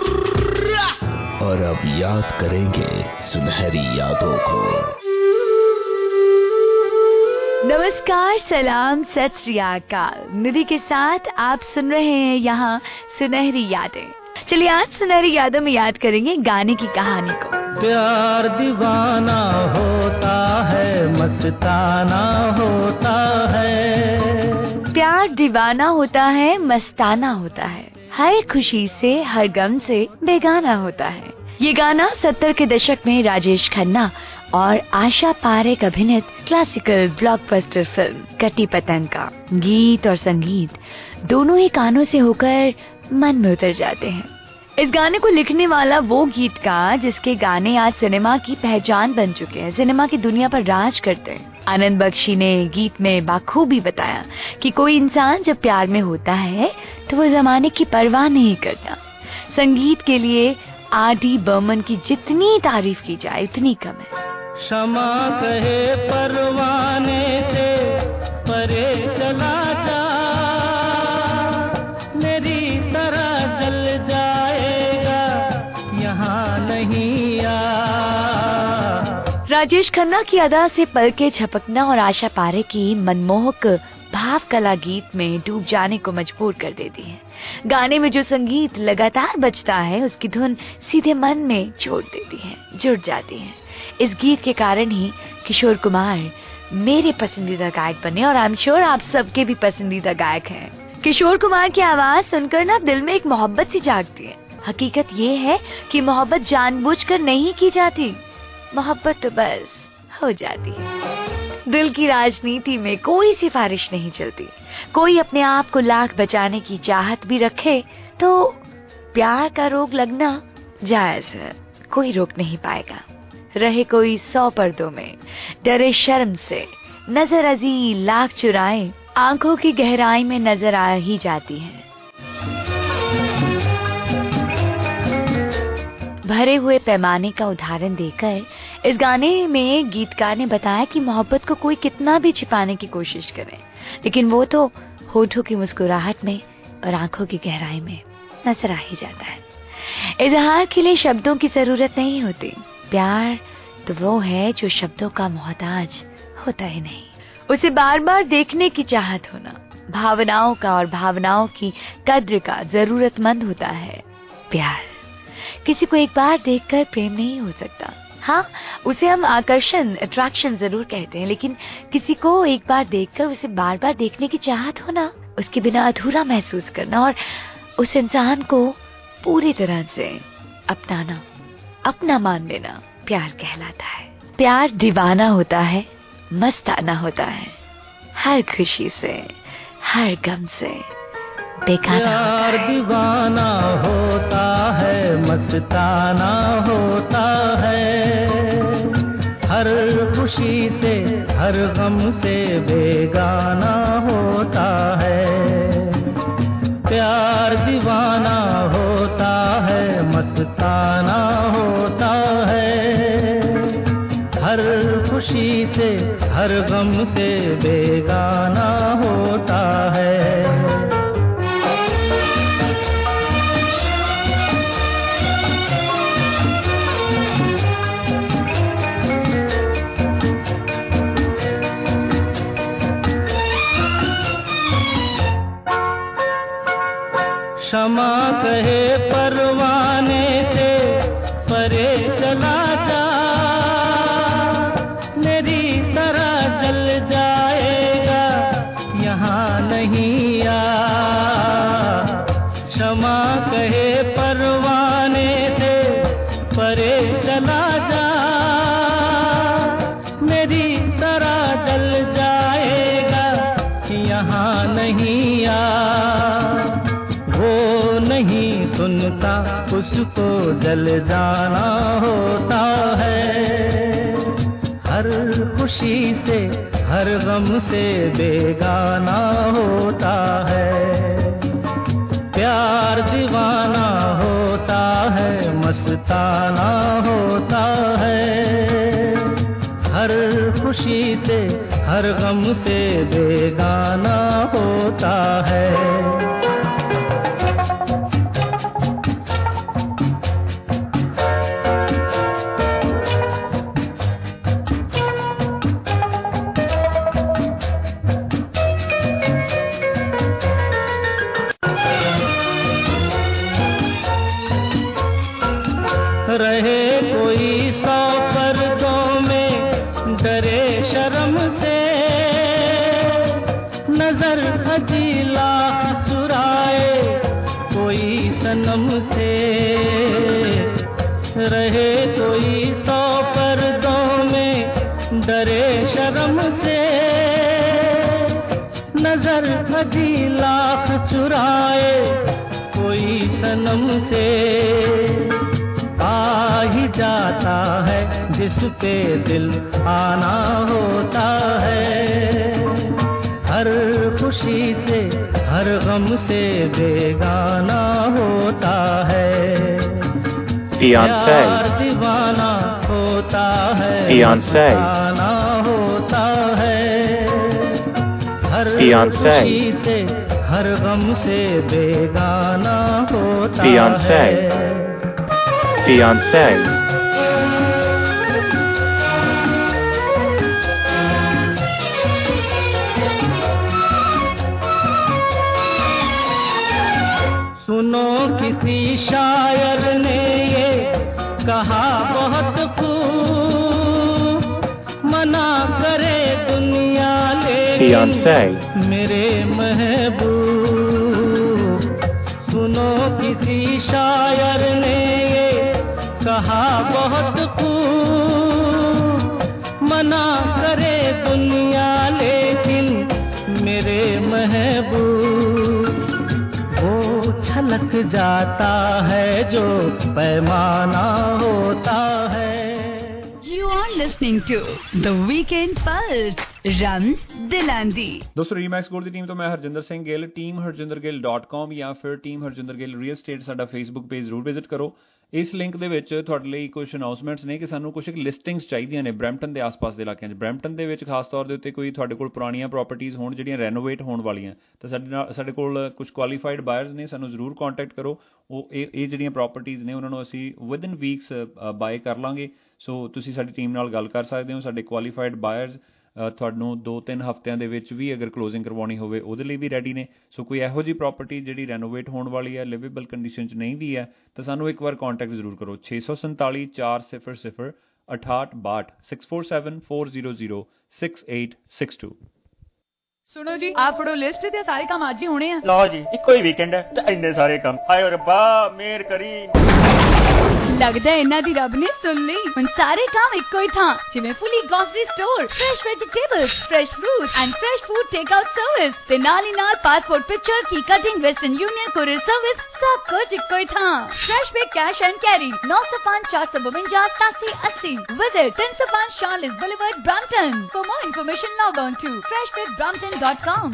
और अब याद करेंगे सुनहरी यादों को। नमस्कार, सलाम, सत श्री अकाल। निधि के साथ आप सुन रहे हैं यहाँ सुनहरी यादें। चलिए आज सुनहरी यादों में याद करेंगे गाने की कहानी को। प्यार दीवाना होता है, मस्ताना होता है। प्यार दीवाना होता है, मस्ताना होता है, हर खुशी से हर गम से बेगाना होता है। ये गाना 70 के दशक में राजेश खन्ना और आशा पारेख अभिनीत क्लासिकल ब्लॉकबस्टर फिल्म कटी पतंग का गीत और संगीत दोनों ही कानों से होकर मन में उतर जाते हैं। इस गाने को लिखने वाला वो गीतकार जिसके गाने आज सिनेमा की पहचान बन चुके हैं, सिनेमा की दुनिया पर राज करते हैं। आनंद बख्शी ने गीत में बाखूबी बताया कि कोई इंसान जब प्यार में होता है तो वो जमाने की परवाह नहीं करता। संगीत के लिए R.D. बर्मन की जितनी तारीफ की जाए उतनी कम है। क्षमा कहे परवाने से परे चला जा, मेरी तरह जल जाएगा यहाँ नहीं आ। राजेश खन्ना की अदा से पलके झपकना और आशा पारेख की मनमोहक भाव कला गीत में डूब जाने को मजबूर कर देती है। गाने में जो संगीत लगातार बजता है उसकी धुन सीधे मन में जोड़ देती है, जुड़ जाती है। इस गीत के कारण ही किशोर कुमार मेरे पसंदीदा गायक बने और आई एम श्योर आप सबके भी पसंदीदा गायक हैं। किशोर कुमार की आवाज सुनकर ना दिल में एक मोहब्बत सी जागती है। हकीकत ये है कि मोहब्बत जानबूझकर नहीं की जाती, मोहब्बत तो बस हो जाती है। दिल की राजनीति में कोई सिफारिश नहीं चलती। कोई अपने आप को लाख बचाने की चाहत भी रखे तो प्यार का रोग लगना जायज है, कोई रोक नहीं पाएगा। रहे कोई 100 पर्दों में, डरे शर्म से, नजर अजी लाख चुराए, आंखों की गहराई में नजर आ ही जाती है। भरे हुए पैमाने का उदाहरण देकर इस गाने में गीतकार ने बताया कि मोहब्बत को कोई कितना भी छिपाने की कोशिश करे, लेकिन वो तो होठों की मुस्कुराहट में और आंखों की गहराई में नजर आ ही जाता है। इजहार के लिए शब्दों की जरूरत नहीं होती। प्यार तो वो है जो शब्दों का मोहताज होता ही नहीं। उसे बार बार देखने की चाहत होना, भावनाओं का और भावनाओं की कद्र का जरूरतमंद होता है। प्यार किसी को एक बार देखकर प्रेम नहीं हो सकता। हाँ, उसे हम आकर्षण, अट्रैक्शन जरूर कहते हैं, लेकिन किसी को एक बार देखकर उसे बार बार देखने की चाहत होना, उसके बिना अधूरा महसूस करना और उस इंसान को पूरी तरह से अपनाना, अपना मान लेना प्यार कहलाता है। प्यार दीवाना होता है, मस्ताना होता है, हर खुशी से, हर गम से बेगाना होता है। दीवाना होता है, मस्ताना होता है, हर खुशी से, हर गम से बेगाना होता है। प्यार दीवाना होता है, मस्ताना होता है, हर खुशी से, हर गम से बेगाना होता है। क्षमा कहे परवाने से परे चला जा, मेरी तरह जल जाएगा यहाँ नहीं आ। क्षमा कहे परवाने से परे चला जा, मेरी तरह जल जाएगा यहाँ नहीं आ। वो नहीं सुनता, उसको जल जाना होता है, हर खुशी से, हर गम से बेगाना होता है। प्यार दीवाना होता है, मस्ताना होता है, हर खुशी से, हर गम से बेगाना होता है। रहे कोई 100 पर्दों में, डरे शर्म से, नजर खजीला चुराए कोई सनम से। रहे कोई 100 पर्दों में, डरे शर्म से, नजर खजीला चुराए कोई सनम से। आ ही जाता है जिस पे दिल आना होता है, हर खुशी से, हर गम से बेगाना होता है। प्यार दीवाना होता है, दीवाना होता है, हर खुशी से, हर गम से बेगाना होता है। Fiancé. सुनो किसी शायर ने ये कहा बहुत खूब, मना करे दुनिया लेकिन मेरे महबूब। सुनो किसी शायर ने कहा बहुत खूब, मना करे दुनिया लेकिन मेरे महबूब। वो छलक जाता है जो पैमाना होता है। You are listening to The Weekend Pulse, रम्स दिलांदी। दोस्तों रीमैक्स गोल्ड दी टीम तो मैं हरजिंदर सिंह गिल, teamharjindergill.com या फिर team Harjinder Gill real estate साडा फेसबुक पेज जरूर विजिट करो। ਇਸ ਲਿੰਕ ਦੇ ਵਿੱਚ ਤੁਹਾਡੇ ਲਈ ਕੁਝ ਅਨਾਊਂਸਮੈਂਟਸ ਨੇ ਕਿ ਸਾਨੂੰ ਕੁਝ ਲਿਸਟਿੰਗਸ ਚਾਹੀਦੀਆਂ ਨੇ ਬਰੈਂਪਟਨ ਦੇ ਆਸ-ਪਾਸ ਦੇ ਇਲਾਕਿਆਂ 'ਚ। ਬਰੈਂਪਟਨ ਦੇ ਵਿੱਚ ਖਾਸ ਤੌਰ ਦੇ ਉੱਤੇ ਕੋਈ ਤੁਹਾਡੇ ਕੋਲ ਪੁਰਾਣੀਆਂ ਪ੍ਰੋਪਰਟੀਜ਼ ਹੋਣ ਜਿਹੜੀਆਂ ਰੈਨੋਵੇਟ ਹੋਣ ਵਾਲੀਆਂ, ਤਾਂ ਸਾਡੇ ਕੋਲ ਕੁਝ ਕੁਆਲੀਫਾਈਡ ਬਾਇਰਸ ਨੇ, ਸਾਨੂੰ ਜ਼ਰੂਰ ਕੰਟੈਕਟ ਕਰੋ। ਉਹ ਇਹ ਜਿਹੜੀਆਂ ਪ੍ਰੋਪਰਟੀਜ਼ ਨੇ ਉਹਨਾਂ ਨੂੰ ਅਸੀਂ ਵਿਦਨ ਵੀਕਸ ਬਾਏ ਕਰ ਲਾਂਗੇ। ਸੋ ਤੁਸੀਂ ਸਾਡੀ ਟੀਮ ਨਾਲ ਗੱਲ ਕਰ ਸਕਦੇ ਹੋ। ਸਾਡੇ ਕੁਆਲੀਫਾਈਡ ਬਾਇਰਸ ਤੁਹਾਨੂੰ 2-3 ਹਫ਼ਤਿਆਂ ਦੇ ਵਿੱਚ ਵੀ ਅਗਰ ਕਲੋਜ਼ਿੰਗ ਕਰਵਾਉਣੀ ਹੋਵੇ ਉਹਦੇ ਲਈ ਵੀ ਰੈਡੀ ਨੇ। ਸੋ ਕੋਈ ਇਹੋ ਜਿਹੀ ਪ੍ਰੋਪਰਟੀ ਜਿਹੜੀ ਰੈਨੋਵੇਟ ਹੋਣ ਵਾਲੀ ਹੈ, ਲਿਵੇਬਲ ਕੰਡੀਸ਼ਨ 'ਚ ਨਹੀਂ ਵੀ ਹੈ, ਤਾਂ ਸਾਨੂੰ ਇੱਕ ਵਾਰ ਕੰਟੈਕਟ ਜ਼ਰੂਰ ਕਰੋ। 647 400 6862 647 400 6862। ਸੁਣੋ ਜੀ, ਆ ਫੜੋ ਲਿਸਟ ਤੇ ਸਾਰੇ ਕੰਮ ਅੱਜ ਹੀ ਹੋਣੇ ਆ। ਲਓ ਜੀ, ਇੱਕੋ ਹੀ ਵੀਕਐਂਡ ਹੈ ਤੇ ਇੰਨੇ ਸਾਰੇ ਕੰਮ। ਆਏ ਰੱਬਾ ਮਿਹਰ ਕਰੀ। ਲੱਗਦਾ ਇਹਨਾਂ ਦੀ ਰੱਬ ਨੇ ਸੁਣ ਲਈ। ਹੁਣ ਸਾਰੇ ਕੰਮ ਇੱਕੋ ਹੀ ਥਾਂ, ਜਿਵੇਂ fully grocery store, fresh vegetables, fresh fruit and fresh food take out service ਤੇ ਨਾਲ ਹੀ ਨਾਲ passport picture, key cutting, Western Union courier service, ਸਭ ਕੁਝ ਇੱਕੋ ਹੀ ਥਾਂ। Fresh Pick Cash and Carry 905 452 8780। Visit 305 Charles Boulevard, Brampton. For more information, log on to freshbitbrampton.com।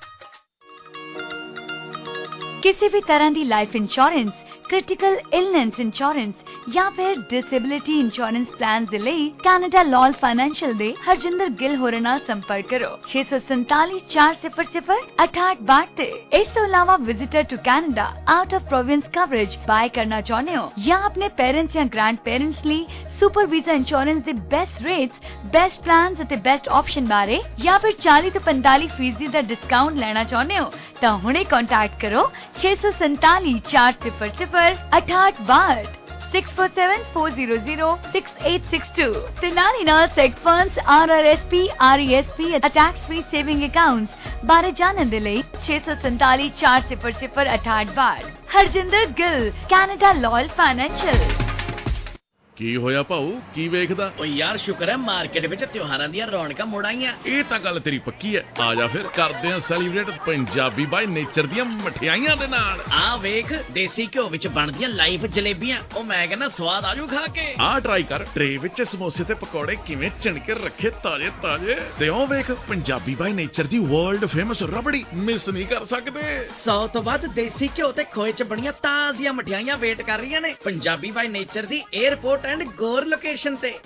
किसी भी तरह की life insurance, critical illness insurance ਜਾਂ ਫਿਰ ਡਿਸੇਬਿਲਿਟੀ ਇੰਸ਼ੋਰੈਂਸ ਪਲਾਨ ਦੇ ਲਈ ਕੈਨੇਡਾ ਲਾਲ ਫਾਈਨੈਂਸ਼ੀਅਲ ਦੇ ਹਰਜਿੰਦਰ ਗਿੱਲ ਹੋਰਾਂ ਨਾਲ ਸੰਪਰਕ ਕਰੋ 647 400 6862 ਤੇ। ਇਸ ਤੋਂ ਇਲਾਵਾ visitor to Canada out of province coverage buy ਕਰਨਾ ਚਾਹੁੰਦੇ ਹੋ ਜਾਂ ਆਪਣੇ ਪੇਰੈਂਟਸ ਜਾਂ ਗ੍ਰੈਂਡ ਪੇਰੈਂਟਸ ਲਈ ਸੁਪਰ ਵੀਜ਼ਾ ਇੰਸ਼ੋਰੈਂਸ ਦੇ ਬੈਸਟ ਰੇਟਸ, ਬੈਸਟ ਪਲਾਨਸ ਅਤੇ ਬੈਸਟ ਆਪਸ਼ਨ ਬਾਰੇ ਜਾਂ ਫਿਰ 40 ਤੋਂ 45% ਦਾ ਡਿਸਕਾਊਂਟ ਲੈਣਾ ਚਾਹੁੰਦੇ ਹੋ ਤਾਂ ਹੁਣੇ ਕੰਟੈਕਟ ਕਰੋ 647 400 6862 647 400 6862 ਤੇ ਨਾਲ ਹੀ ਨਾਲ ਸੈਕ ਫੰਡਸ, RRSP, RESP ਅਤੇ ਟੈਕਸ ਫ੍ਰੀ ਸੇਵਿੰਗ ਅਕਾਊਂਟਸ ਬਾਰੇ ਜਾਣਨ ਦੇ ਲਈ 647 400 6862। Harjinder Gill, Canada Loyal Financial. ਕੀ ਹੋਇਆ ਭਾਊ, ਕੀ ਵੇਖਦਾ? ਓ ਯਾਰ ਸ਼ੁਕਰ ਹੈ ਮਾਰਕੀਟ ਵਿੱਚ ਤਿਉਹਾਰਾਂ ਦੀਆਂ ਰੌਣਕਾਂ ਮੁੜ ਆਈਆਂ। ਇਹ ਤਾਂ ਗੱਲ ਤੇਰੀ ਪੱਕੀ ਹੈ। ਆ ਜਾ ਫਿਰ ਕਰਦੇ ਹਾਂ ਸੈਲੀਬ੍ਰੇਟ ਪੰਜਾਬੀ ਬਾਈ ਨੇਚਰ ਦੀਆਂ ਮਠਿਆਈਆਂ ਦੇ ਨਾਲ। ਆ ਵੇਖ, ਦੇਸੀ ਘਿਓ ਵਿੱਚ ਬਣਦੀਆਂ ਲਾਈਵ ਜਲੇਬੀਆਂ। ਉਹ ਮੈਂ ਕਹਿੰਦਾ ਸਵਾਦ ਆਜੂ ਖਾ ਕੇ। ਆ ਟਰਾਈ ਕਰ, ਟਰੇ ਵਿੱਚ ਸਮੋਸੇ ਤੇ ਪਕੌੜੇ ਕਿਵੇਂ ਚਿਣਕੇ ਰੱਖੇ ਤਾਜ਼ੇ ਤਾਜ਼ੇ। ਤੇ ਉਹ ਵੇਖ ਪੰਜਾਬੀ ਬਾਈ ਨੇਚਰ ਦੀ ਵਰਲਡ ਫੇਮਸ ਰਬੜੀ, ਮਿਸ ਨਹੀਂ ਕਰ ਸਕਦੇ। 100 ਤੋਂ ਵੱਧ ਦੇਸੀ ਘਿਓ ਤੇ ਖੋਏ ਚ ਬਣੀਆਂ ਤਾਜ਼ੀਆਂ ਮਠਿਆਈਆਂ ਵੇਟ ਕਰ ਰਹੀਆਂ ਨੇ ਪੰਜਾਬੀ ਬਾਈ ਨੇਚਰ ਦੀ 에ਅਰਪੋਰਟ एंड गोर लोकेशन पे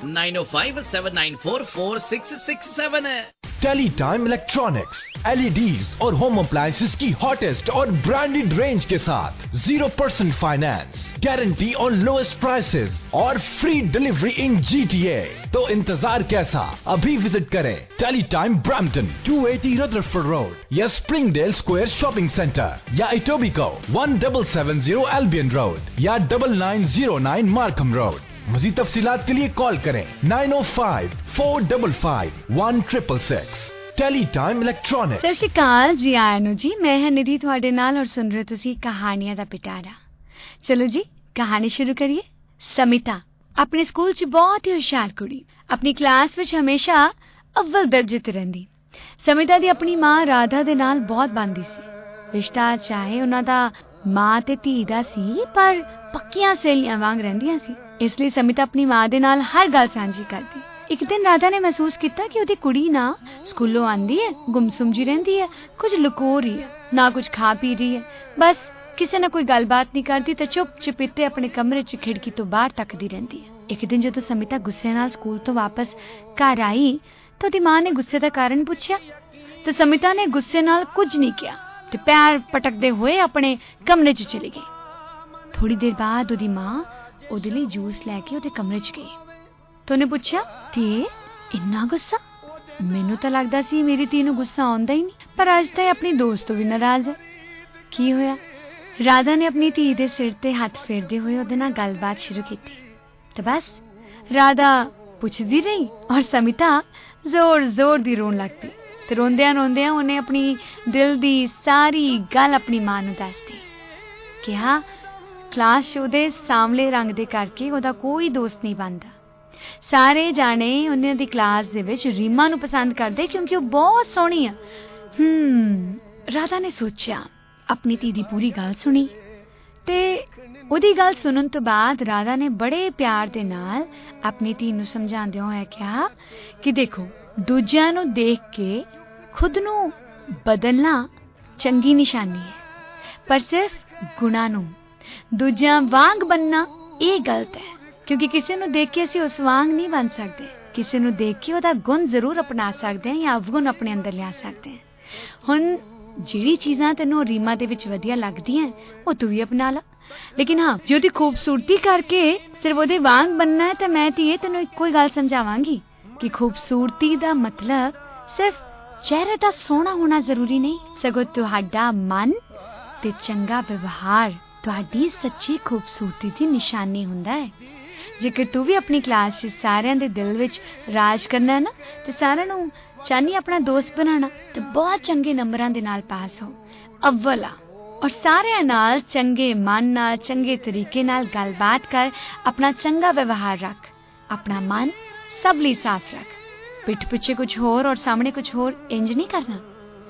9057944667 है। टेलीटाइम इलेक्ट्रॉनिक्स, LEDs और होम अप्लायंसेस की हॉटेस्ट और ब्रांडेड रेंज के साथ 0% फाइनेंस, गारंटी और लोएस्ट प्राइसेस और फ्री डिलीवरी इन GTA। तो इंतजार कैसा, अभी विजिट करें टेलीटाइम ब्रैम्पटन 280 रदरफोर्ड रोड या स्प्रिंगडेल स्क्वायर शॉपिंग सेंटर या इटोबिको 1770 एल्बियन रोड या 9909 मार्कम रोड। मज़ीद तफसीलात के लिए कॉल करें 9054551666। Teletime Electronics. ਸਤਿ ਸ਼੍ਰੀ ਅਕਾਲ ਜੀ, ਆਇਆਂ ਨੂੰ ਜੀ। ਮੈਂ ਹਾਂ ਨਿਧੀ ਤੁਹਾਡੇ ਨਾਲ ਔਰ ਸੁਣ ਰਹੇ ਤੁਸੀਂ ਕਹਾਣੀਆਂ ਦਾ ਪਿਟਾਰਾ। ਚਲੋ ਜੀ ਕਹਾਣੀ ਸ਼ੁਰੂ ਕਰੀਏ। ਸਮਿਤਾ ਆਪਣੇ ਸਕੂਲ 'ਚ ਬਹੁਤ ਹੀ ਹੁਸ਼ਿਆਰ ਕੁੜੀ, ਆਪਣੀ ਕਲਾਸ ਵਿੱਚ ਹਮੇਸ਼ਾ ਅਵਲ ਦਰਜੇ ਤੇ ਰਹਿੰਦੀ। ਸਮਿਤਾ ਦੀ ਆਪਣੀ ਮਾਂ ਰਾਧਾ ਦੇ ਨਾਲ ਬਹੁਤ ਬਣਦੀ ਸੀ। ਰਿਸ਼ਤਾ ਚਾਹੇ ਉਹਨਾਂ ਦਾ ਮਾਂ ਤੇ ਧੀ ਦਾ ਸੀ, ਪਰ ਪੱਕੀਆਂ ਸਹੇਲੀਆਂ ਵਾਂਗ ਰਹਿੰਦੀਆਂ ਸੀ। ਇਸ ਲਈ ਸਮਿਤਾ ਆਪਣੀ ਮਾਂ ਦੇ ਨਾਲ ਹਰ ਗੱਲ ਸਾਂਝੀ ਕਰਦੀ। ਇੱਕ ਦਿਨ ਰਾਧਾ ਨੇ ਮਹਿਸੂਸ ਕੀਤਾ ਕਿ ਉਹਦੀ ਕੁੜੀ ਨਾ ਸਕੂਲੋਂ ਆਂਦੀ ਹੈ, ਗੁੰਮਸੁੰਮ ਜੀ ਰਹਿੰਦੀ ਹੈ, ਕੁਝ ਲੁਕੋ ਰਹੀ ਹੈ, ਨਾ ਕੁਝ ਖਾ ਪੀ ਰਹੀ ਹੈ, ਬਸ ਕਿਸੇ ਨਾਲ ਕੋਈ ਗੱਲਬਾਤ ਨਹੀਂ ਕਰਦੀ ਤੇ ਚੁੱਪ ਚਪੀਤੇ ਆਪਣੇ ਕਮਰੇ 'ਚ ਖਿੜਕੀ ਤੋਂ ਬਾਹਰ ਤੱਕਦੀ ਰਹਿੰਦੀ ਹੈ। ਇੱਕ ਦਿਨ ਜਦੋਂ ਸਮਿਤਾ ਗੁੱਸੇ ਨਾਲ ਸਕੂਲ ਤੋਂ ਵਾਪਸ ਘਰ ਆਈ ਤਾਂ ਉਹਦੀ ਮਾਂ ਨੇ ਗੁੱਸੇ ਦਾ ਕਾਰਨ ਪੁੱਛਿਆ ਤੇ ਸਮਿਤਾ ਨੇ ਗੁੱਸੇ ਨਾਲ ਕੁਝ ਨਹੀਂ ਕਿਹਾ ਤੇ ਪੈਰ ਪਟਕਦੇ ਹੋਏ ਆਪਣੇ ਕਮਰੇ 'ਚ ਚਲੀ ਗਈ। ਥੋੜੀ ਦੇਰ ਬਾਅਦ ਉਹਦੀ ਮਾਂ ਉਹਦੇ ਲਈ ਜੂਸ ਲੈ ਕੇ ਉਹਦੇ ਕਮਰੇ 'ਚ ਗਈ ਤਾਂ ਉਹਨੇ ਪੁੱਛਿਆ, ਧੀਏ ਇੰਨਾ ਗੁੱਸਾ? ਮੈਨੂੰ ਤਾਂ ਲੱਗਦਾ ਸੀ ਮੇਰੀ ਧੀ ਨੂੰ ਗੁੱਸਾ ਆਉਂਦਾ ਹੀ ਨਹੀਂ, ਪਰ ਅੱਜ ਤਾਂ ਇਹ ਆਪਣੀ ਦੋਸਤ ਤੋਂ ਵੀ ਨਾਰਾਜ਼ ਹੈ। ਕੀ ਹੋਇਆ? ਰਾਧਾ ਨੇ ਆਪਣੀ ਧੀ ਦੇ ਸਿਰ ਤੇ ਹੱਥ ਫੇਰਦੇ ਹੋਏ ਉਹਦੇ ਨਾਲ ਗੱਲਬਾਤ ਸ਼ੁਰੂ ਕੀਤੀ ਤੇ ਬਸ ਰਾਧਾ ਪੁੱਛਦੀ ਰਹੀ ਔਰ ਸਮਿਤਾ ਜ਼ੋਰ ਜ਼ੋਰ ਦੀ ਰੋਣ ਲੱਗ ਪਈ ਤੇ ਰੋਂਦਿਆਂ ਰੋਂਦਿਆਂ ਉਹਨੇ ਆਪਣੀ ਦਿਲ ਦੀ ਸਾਰੀ ਗੱਲ ਆਪਣੀ ਮਾਂ ਨੂੰ ਦੱਸਤੀ। ਕਿਹਾ ਕਲਾਸ 'ਚ ਉਹਦੇ ਸਾਂਵਲੇ ਰੰਗ ਦੇ ਕਰਕੇ ਉਹਦਾ ਕੋਈ ਦੋਸਤ ਨਹੀਂ ਬਣਦਾ। ਸਾਰੇ ਜਾਣੇ ਉਹਨਾਂ ਦੀ ਕਲਾਸ ਦੇ ਵਿੱਚ ਰੀਮਾ ਨੂੰ ਪਸੰਦ ਕਰਦੇ ਕਿਉਂਕਿ ਉਹ ਬਹੁਤ ਸੋਹਣੀ ਆ। ਰਾਧਾ ਨੇ ਸੋਚਿਆ, ਆਪਣੀ ਧੀ ਦੀ ਪੂਰੀ ਗੱਲ ਸੁਣੀ ਤੇ ਉਹਦੀ ਗੱਲ ਸੁਣਨ ਤੋਂ ਬਾਅਦ ਰਾਧਾ ਨੇ ਬੜੇ ਪਿਆਰ ਦੇ ਨਾਲ ਆਪਣੀ ਧੀ ਨੂੰ ਸਮਝਾਉਂਦਿਆਂ ਹੋਇਆ ਕਿਹਾ ਕਿ ਦੇਖੋ, ਦੂਜਿਆਂ ਨੂੰ ਦੇਖ ਕੇ ਖੁਦ ਨੂੰ ਬਦਲਣਾ ਚੰਗੀ ਨਿਸ਼ਾਨੀ ਹੈ, ਪਰ ਸਿਰਫ ਗੁਣਾਂ ਨੂੰ ਦੂਜਿਆਂ ਵਾਂਗ ਬਣਨਾ ਇਹ ਗਲਤ ਹੈ, ਕਿਉਂਕਿ ਕਿਸੇ ਨੂੰ ਦੇਖ ਕੇ ਅਸੀਂ ਉਸ ਵਾਂਗ ਨਹੀਂ ਬਣ ਸਕਦੇ। ਕਿਸੇ ਨੂੰ ਦੇਖ ਕੇ ਉਹਦਾ ਗੁਣ ਜ਼ਰੂਰ ਅਪਣਾ ਸਕਦੇ ਹਾਂ ਜਾਂ ਅਵਗੁਣ ਆਪਣੇ ਅੰਦਰ ਲਿਆ ਸਕਦੇ ਹਾਂ। ਹੁਣ ਜਿਹੜੀ ਚੀਜ਼ਾਂ ਤੈਨੂੰ ਰੀਮਾ ਦੇ ਵਿੱਚ ਵਧੀਆ ਲੱਗਦੀਆਂ ਉਹ ਤੂੰ ਵੀ ਅਪਣਾ ਲਾ, ਲੇਕਿਨ ਹਾਂ ਜੇ ਉਹਦੀ ਖੂਬਸੂਰਤੀ ਕਰਕੇ ਸਿਰਫ ਉਹਦੇ ਵਾਂਗ ਬਣਨਾ ਹੈ ਤਾਂ ਮੈਂ ਧੀਏ ਤੈਨੂੰ ਇੱਕੋ ਹੀ ਗੱਲ ਸਮਝਾਵਾਂਗੀ ਕਿ ਖੂਬਸੂਰਤੀ ਦਾ ਮਤਲਬ ਸਿਰਫ ਚਿਹਰੇ ਦਾ ਸੋਹਣਾ ਹੋਣਾ ਜ਼ਰੂਰੀ ਨਹੀਂ, ਸਗੋਂ ਤੁਹਾਡਾ ਮਨ ਤੇ ਚੰਗਾ ਵਿਵਹਾਰ ਤੁਹਾਡੀ ਸੱਚੀ ਖੂਬਸੂਰਤੀ ਦੀ ਨਿਸ਼ਾਨੀ ਹੁੰਦਾ ਹੈ। ਜੇਕਰ ਤੂੰ ਵੀ ਆਪਣੀ ਕਲਾਸ 'ਚ ਸਾਰਿਆਂ ਦੇ ਦਿਲ ਵਿੱਚ ਰਾਜ ਕਰਨਾ ਹੈ ਨਾ, ਤੇ ਸਾਰਿਆਂ ਨੂੰ ਚਾਹਨੀ ਆਪਣਾ ਦੋਸਤ ਬਣਾਉਣਾ, ਤੇ ਬਹੁਤ ਚੰਗੇ ਨੰਬਰਾਂ ਦੇ ਨਾਲ ਪਾਸ ਹੋ, ਅਵਲ ਆ, ਔਰ ਸਾਰਿਆਂ ਨਾਲ ਚੰਗੇ ਮਨ ਨਾਲ ਚੰਗੇ ਤਰੀਕੇ ਨਾਲ ਗੱਲਬਾਤ ਕਰ, ਆਪਣਾ ਚੰਗਾ ਵਿਵਹਾਰ ਰੱਖ, ਆਪਣਾ ਮਨ ਸਭ ਲਈ ਸਾਫ਼ ਰੱਖ, ਪਿੱਠ ਪਿੱਛੇ ਕੁਝ ਹੋਰ ਔਰ ਸਾਹਮਣੇ ਕੁਝ ਹੋਰ ਇੰਜ ਨਹੀਂ ਕਰਨਾ।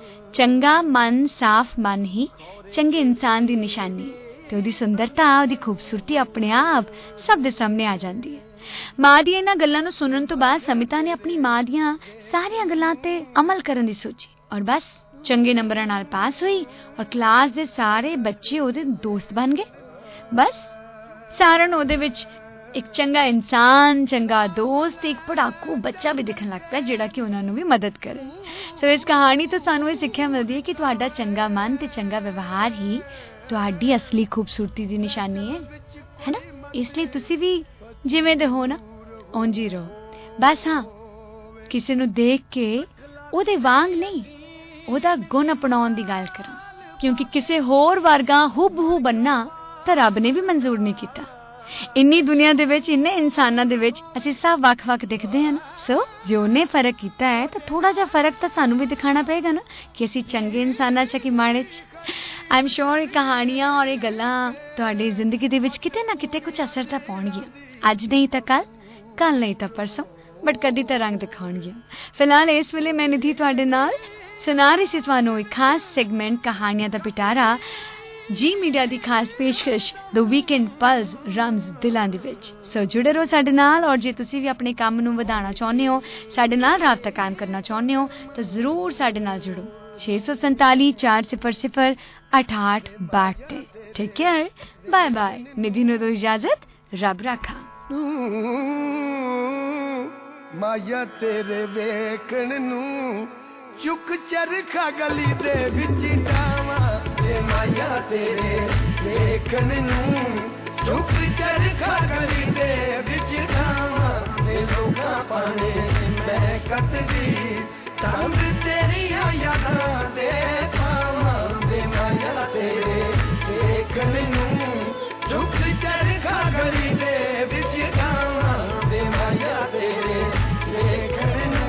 ਚੰਗਾ ਮਨ, ਸਾਫ਼ ਮਨ ਹੀ ਚੰਗੇ ਇਨਸਾਨ ਦੀ ਨਿਸ਼ਾਨੀ ਹੈ, ਤੇ ਉਹਦੀ ਸੁੰਦਰਤਾ, ਉਹਦੀ ਖੂਬਸੂਰਤੀ ਆਪਣੇ ਆਪ ਸਭ ਦੇ ਸਾਹਮਣੇ ਆ ਜਾਂਦੀ ਹੈ। ਮਾਂ ਦੀਆਂ ਇਹਨਾਂ ਗੱਲਾਂ ਨੂੰ ਸੁਣਨ ਤੋਂ ਬਾਅਦ ਸਮਿਤਾ ਨੇ ਆਪਣੀ ਮਾਂ ਦੀਆਂ ਸਾਰੀਆਂ ਗੱਲਾਂ ਤੇ ਅਮਲ ਕਰਨ ਦੀ ਸੋਚੀ, ਔਰ ਬਸ ਚੰਗੇ ਨੰਬਰਾਂ ਨਾਲ ਪਾਸ ਹੋਈ, ਔਰ ਕਲਾਸ ਦੇ ਸਾਰੇ ਬੱਚੇ ਉਹਦੇ ਦੋਸਤ ਬਣ ਗਏ। ਬਸ ਸਾਰਿਆਂ ਨੂੰ ਉਹਦੇ ਵਿੱਚ ਇੱਕ ਚੰਗਾ ਇਨਸਾਨ, ਚੰਗਾ ਦੋਸਤ, ਇੱਕ ਪੜਾਕੂ ਬੱਚਾ ਵੀ ਦਿਖਣ ਲੱਗ ਪਿਆ ਜਿਹੜਾ ਕਿ ਉਹਨਾਂ ਨੂੰ ਵੀ ਮਦਦ ਕਰੇ। ਸੋ ਇਸ ਕਹਾਣੀ ਤੋਂ ਸਾਨੂੰ ਇਹ ਸਿੱਖਿਆ ਮਿਲਦੀ ਹੈ ਕਿ ਤੁਹਾਡਾ ਚੰਗਾ ਮਨ ਤੇ ਚੰਗਾ ਵਿਵਹਾਰ ਹੀ ਤੁਹਾਡੀ ਅਸਲੀ ਖੂਬਸੂਰਤੀ ਦੀ ਨਿਸ਼ਾਨੀ ਹੈ ਨਾ। ਇਸ ਲਈ ਤੁਸੀਂ ਵੀ ਜਿਵੇਂ ਦੇ ਹੋ ਨਾ ਉਂਝ ਹੀ ਰਹੋ। ਬਸ ਹਾਂ, ਕਿਸੇ ਨੂੰ ਦੇਖ ਕੇ ਉਹਦੇ ਵਾਂਗ ਨਹੀਂ, ਉਹਦਾ ਗੁਣ ਅਪਣਾਉਣ ਦੀ ਗੱਲ ਕਰੋ, ਕਿਉਂਕਿ ਕਿਸੇ ਹੋਰ ਵਰਗਾ ਹੂਬਹੂ ਬੰਨਾ ਤਾਂ ਰੱਬ ਨੇ ਵੀ ਮਨਜ਼ੂਰ ਨਹੀਂ ਕੀਤਾ। ਇੰਨੀ ਦੁਨੀਆ ਦੇ ਵਿੱਚ, ਇੰਨੇ ਇਨਸਾਨਾਂ ਦੇ ਵਿੱਚ ਅਸੀਂ ਸਭ ਵੱਖ-ਵੱਖ ਦਿਖਦੇ ਹਾਂ ਨਾ। ਸੋ ਜੇ ਉਹਨੇ ਫਰਕ ਕੀਤਾ ਹੈ ਤਾਂ ਥੋੜਾ ਜਿਹਾ ਫਰਕ ਤਾਂ ਸਾਨੂੰ ਵੀ ਦਿਖਾਣਾ ਪਏਗਾ ਨਾ, ਕਿ ਅਸੀਂ ਚੰਗੇ ਇਨਸਾਨਾਂ 'ਚ ਕਿ ਮਾੜੇ 'ਚ। ਆਈ ਐਮ ਸ਼ੋਰ ਇਹ ਕਹਾਣੀਆਂ ਔਰ ਇਹ ਗੱਲਾਂ ਤੁਹਾਡੀ ਜ਼ਿੰਦਗੀ ਦੇ ਵਿੱਚ ਕਿਤੇ ਨਾ ਕਿਤੇ ਕੁਝ ਅਸਰ ਤਾਂ ਪਾਉਣਗੀਆਂ। ਅੱਜ ਨਹੀਂ ਤਾਂ ਕੱਲ ਨਹੀਂ ਤਾਂ ਪਰਸੋਂ, ਬਟ ਕਦੀ ਤਾਂ ਰੰਗ ਦਿਖਾਉਣਗੀਆਂ। ਫਿਲਹਾਲ ਇਸ ਵੇਲੇ ਮੈਂ ਨਿਧੀ ਤੁਹਾਡੇ ਨਾਲ ਸੁਣਾ ਰਹੀ ਸੀ ਤੁਹਾਨੂੰ ਇੱਕ ਖਾਸ ਸੈਗਮੈਂਟ ਕਹਾਣੀਆਂ ਦਾ ਪਿਟਾਰਾ, ਜੀ ਮੀਡੀਆ ਦੀ ਖਾਸ ਪੇਸ਼ਕਸ਼ ਦ ਵੀਕਐਂਡ ਪਲਸ ਰਮਜ਼ ਦਿਲਾਂ ਦੇ ਵਿੱਚ। ਸੋ ਜੁੜੇ ਰਹੋ ਸਾਡੇ ਨਾਲ, ਔਰ ਜੇ ਤੁਸੀਂ ਵੀ ਆਪਣੇ ਕੰਮ ਨੂੰ ਵਧਾਉਣਾ ਚਾਹੁੰਦੇ ਹੋ, ਸਾਡੇ ਨਾਲ ਰਾਬਤਾ ਕਾਇਮ ਕਰਨਾ ਚਾਹੁੰਦੇ ਹੋ, ਤਾਂ ਜ਼ਰੂਰ ਸਾਡੇ ਨਾਲ ਜੁੜੋ 647 400 6862। ਠੀਕ ਹੈ, ਬਾਏ ਬਾਏ। ਨਿਧੀ ਨੂੰ ਦੋ ਇਜਾਜ਼ਤ, ਰੱਬ ਰਾਖਾ। ਮਾਇਆ ਤੇਰੇ ਵੇਖਣ ਨੂੰ ਚੁੱਕ ਚਰਖਾ ਗਲੀ ਦੇ ਵਿੱਚ ਡਾਵਾਂ, ਤੇ ਮਾਇਆ ਤੇਰੇ ਵੇਖਣ ਨੂੰ ਚੁੱਕ ਚਰਖਾ ਗਲੀ ਦੇ ਵਿੱਚ ਡਾਵਾਂ, ਤੇ ਲੋਕਾਂ ਪਾਣੇ ਮੈਂ ਕੱਟਦੀ ਤੰਗ ਤੇਰੀਆਂ ਯਾਦਾਂ ਦੇ ਪਾਵਾਂ, ਤੇ ਮਾਇਆ ਤੇਰੇ ਵੇਖਣ ਨੂੰ ਚੁੱਕ ਚਰਖਾ ਗਲੀ ਦੇ ਵਿੱਚ ਡਾਵਾਂ, ਤੇ ਮਾਇਆ ਤੇਰੇ ਵੇਖਣ ਨੂੰ।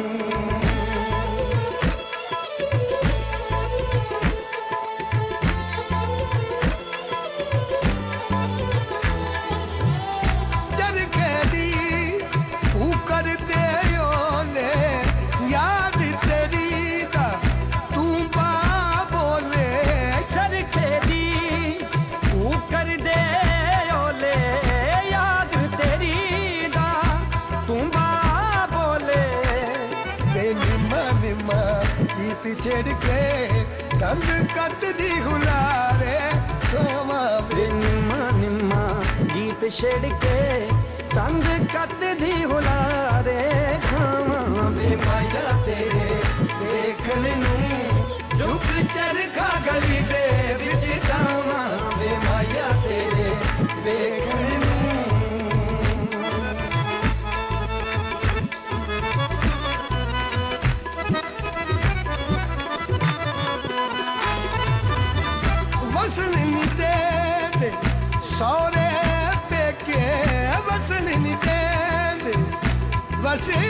ਛੇੜ ਕੇ ਕੰਧ ਕੱਟਦੀ ਹੁਲਾਰੇ ਸੋਵਾਂ ਵੇ, ਨਿੰਮਾ ਨਿੰਮਾ ਗੀਤ ਛੇੜ ਕੇ ਕੰਧ ਕੱਟਦੀ ਹੁਲਾਰੇ ਖਾਵਾਂ ਵੇ, ਮਾਇਆ ਤੇਰੇ ਦੇਖਣ ਨੂੰ ਚੁੱਕ ਚਰਖਾ ਗਲੀ ਦੇ ਵਿੱਚ ਜਾਵਾਂ ਵੇ, ਮਾਇਆ ਤੇਰੇ ਦੇਖਣ ਨੂੰ। ਵਸਣ ਨੀ ਦੇਂਦੇ ਸਹੁਰੇ ਪੇਕੇ, ਵਸਣ ਨੀ ਦੇਂਦੇ, ਵਸਣ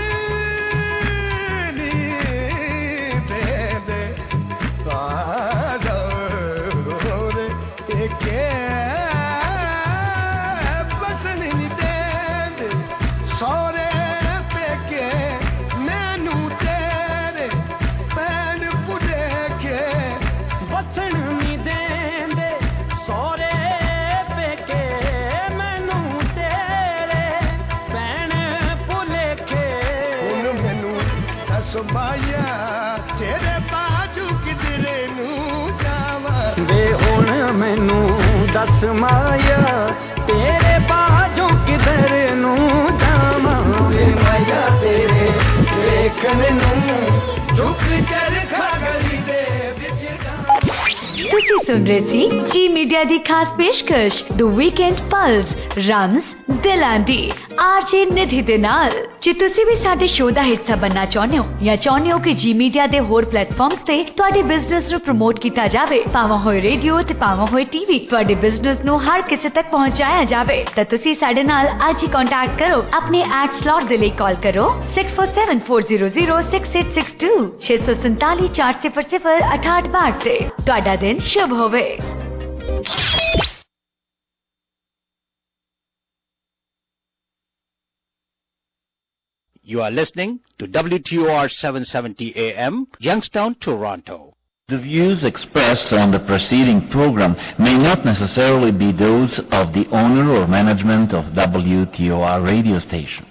ਨੀ ਦੇਂਦੇ ਸਹੁਰੇ ਪੇਕੇ, ਵਸਣ ਨੀ ਦੇਂਦੇ ਸਹੁਰੇ ਪੇਕੇ, ਮੈਨੂੰ ਤੇਰੇ ਭੈਣ ਭੁਲੇਖੇ ਵਸਣ ਨੀ ਦੇਂਦੇ ਸਹੁਰੇ ਪੇਕੇ, ਮੈਨੂੰ ਤੇਰੇ ਭੈਣ ਭੁਲੇਖੇ। ਹੁਣ ਮੈਨੂੰ ਦੱਸ ਮਾਇਆ ਤੇਰੇ ਬਾਜੂ ਕਿਧਰੇ ਨੂੰ ਜਾਵਾਂ ਵੇ, ਹੁਣ ਮੈਨੂੰ ਦੱਸ ਮਾਇਆ ਤੇਰੇ ਤੁਸੀਂ ਸੁਣ ਰਹੇ ਸੀ ਜੀ ਮੀਡੀਆ ਦੀ ਖਾਸ ਪੇਸ਼ਕਸ਼ ਦ ਵੀਕਐਂਡ ਪਲਸ ਰਮਜ਼ ਦਿਲਾਂ ਦੀ ਆਰਜੇ ਨਿਧੀ ਦੇ ਨਾਲ। ਜੇ ਤੁਸੀਂ ਵੀ ਸਾਡੇ ਸ਼ੋਅ ਦਾ ਹਿੱਸਾ ਬਣਨਾ ਚਾਹੁੰਦੇ ਹੋ ਜਾਂ ਚਾਹੁੰਦੇ ਹੋ ਕਿ ਜੀ ਮੀਡੀਆ ਦੇ ਹੋਰ ਪਲੇਟਫਾਰਮਸ ਤੇ ਤੁਹਾਡੇ ਬਿਜ਼ਨਸ ਨੂੰ ਪ੍ਰਮੋਟ ਕੀਤਾ ਜਾਵੇ, ਭਾਵੇਂ ਹੋਏ ਰੇਡੀਓ ਤੇ ਭਾਵੇਂ ਹੋਏ ਟੀਵੀ, ਤੁਹਾਡੇ ਬਿਜ਼ਨਸ ਨੂੰ ਹਰ ਕਿਸੇ ਤੱਕ ਪਹੁੰਚਾਇਆ ਜਾਵੇ, ਤਾਂ ਤੁਸੀਂ ਸਾਡੇ ਨਾਲ ਅੱਜ ਹੀ ਕੰਟੈਕਟ ਕਰੋ। ਆਪਣੇ ਐਡ ਸਲॉट ਦੇ ਲਈ ਕਾਲ ਕਰੋ 6474006862 647 400 6862 ਤੇ। ਤੁਹਾਡਾ ਦਿਨ शुभ होवे। You are listening to WTOR 770 AM, Youngstown, Toronto. The views expressed on the preceding program may not necessarily be those of the owner or management of WTOR radio station.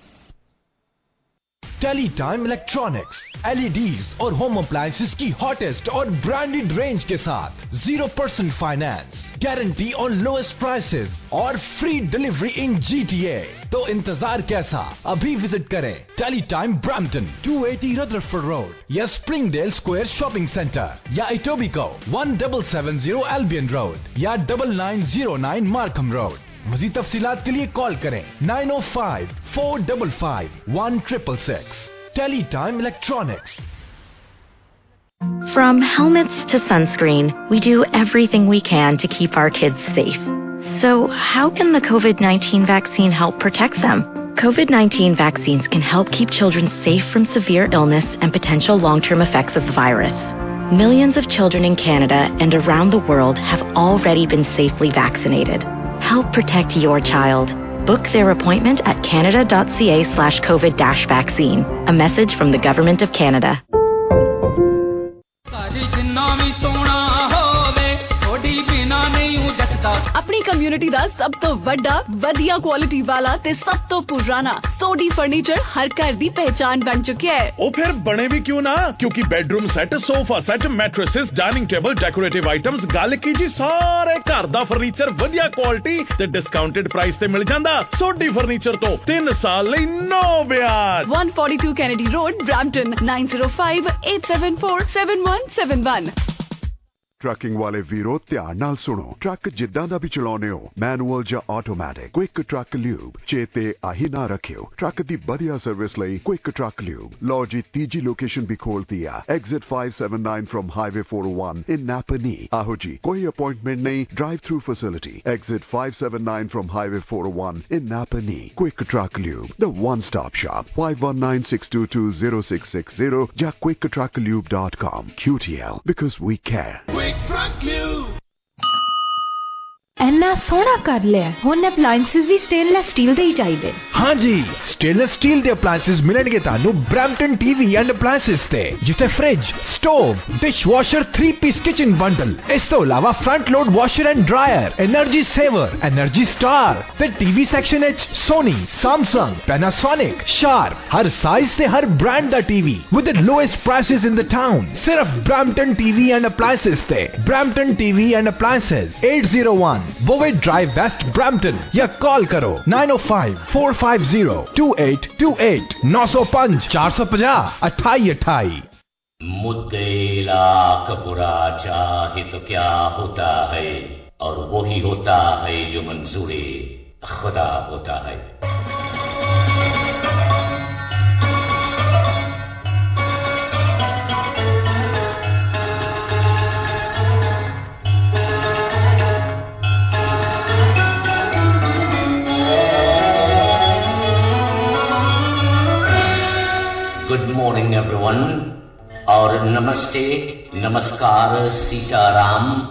Teletime Electronics, LEDs और home appliances की hottest और branded range के साथ 0% finance, guarantee on lowest prices और free delivery in GTA। तो इंतजार कैसा, अभी विजिट करें टेलीटाइम ब्रैम्पटन 280 रदरफोर्ड रोड या स्प्रिंगडेल स्क्वायर शॉपिंग सेंटर या इटोबिको 1770 एल्बियन रोड या 9909 मार्कम रोड। मज़ीद तफसीलात के लिए कॉल करें 905-455-1666। Teletime Electronics. From helmets to sunscreen, we do everything we can to keep our kids safe. So how can the COVID-19 vaccine help protect them? COVID-19 vaccines can help keep children safe from severe illness and potential long-term effects of the virus. Millions of children in Canada and around the world have already been safely vaccinated. Help protect your child. Book their appointment at canada.ca/COVID-vaccine. A message from the Government of Canada. अपनी community दा सब तो वड्डा वधिया quality वाला ते सब तो पुराना सोडी फर्नीचर हर घर दी पहचान बन चुका है। ओ फिर बने भी क्यों ना, क्योंकि bedroom set, sofa set, mattresses, dining table, decorative items, गल की जी सारे घर दा फर्नीचर वधिया क्वालिटी ते डिस्काउंटेड प्राइस ते मिल जांदा। सोडी फर्नीचर तो 3 साल लई नो ब्याज। 142 Kennedy Road, Brampton 9058747171। ट्रकिंग वाले वीरो ध्यान नाल सुनो, ट्रक जिद्दां दा भी चलाउने हो, मैनुअल या ऑटोमैटिक, क्विक ट्रक ल्यूब चेते आही ना रखियो। ट्रक दी बढ़िया सर्विस लई क्विक ट्रक ल्यूब। लो जी तीजी लोकेशन भी खोल दिया, exit 579 from highway 401 in Napanee. आहो जी कोई अपॉइंटमेंट नहीं, drive through facility, exit 579 from highway 401 in Napanee. Quick Truck Lube, the one stop shop, 5196220660 या quicktrucklube.com। QTL, because we care. इन्ना सोहना कर लिया, हुण अप्लायंसेस भी स्टेनलेस स्टील दे ही चाहिए। हाँ जी, स्टेनलेस स्टील दे अप्लायंसेस मिलणगे तानू ब्रैम्पटन टीवी एंड अप्लायंसेस ते, जिथे fridge, stove, dishwasher, three piece kitchen bundle, इस तो अलावा front load washer and dryer, energy saver, energy star ते टीवी सेक्शन विच सोनी, सैमसंग, पैनासोनिक, शार्प, हर साइज ते हर ब्रांड दा TV with the lowest prices in the town. सिर्फ ब्रैम्पटन टीवी एंड अप्लायंसेस ते। Brampton TV and appliances 801 Bovaird drive waste Brampton या call करो 905-450-2828 905 450 2828। मुद्दे लाख बुरा चाहे तो क्या होता है, और वही होता है जो मंजूरे खुदा होता है। गुड मॉर्निंग एवरीवन, और नमस्ते, नमस्कार, सीताराम,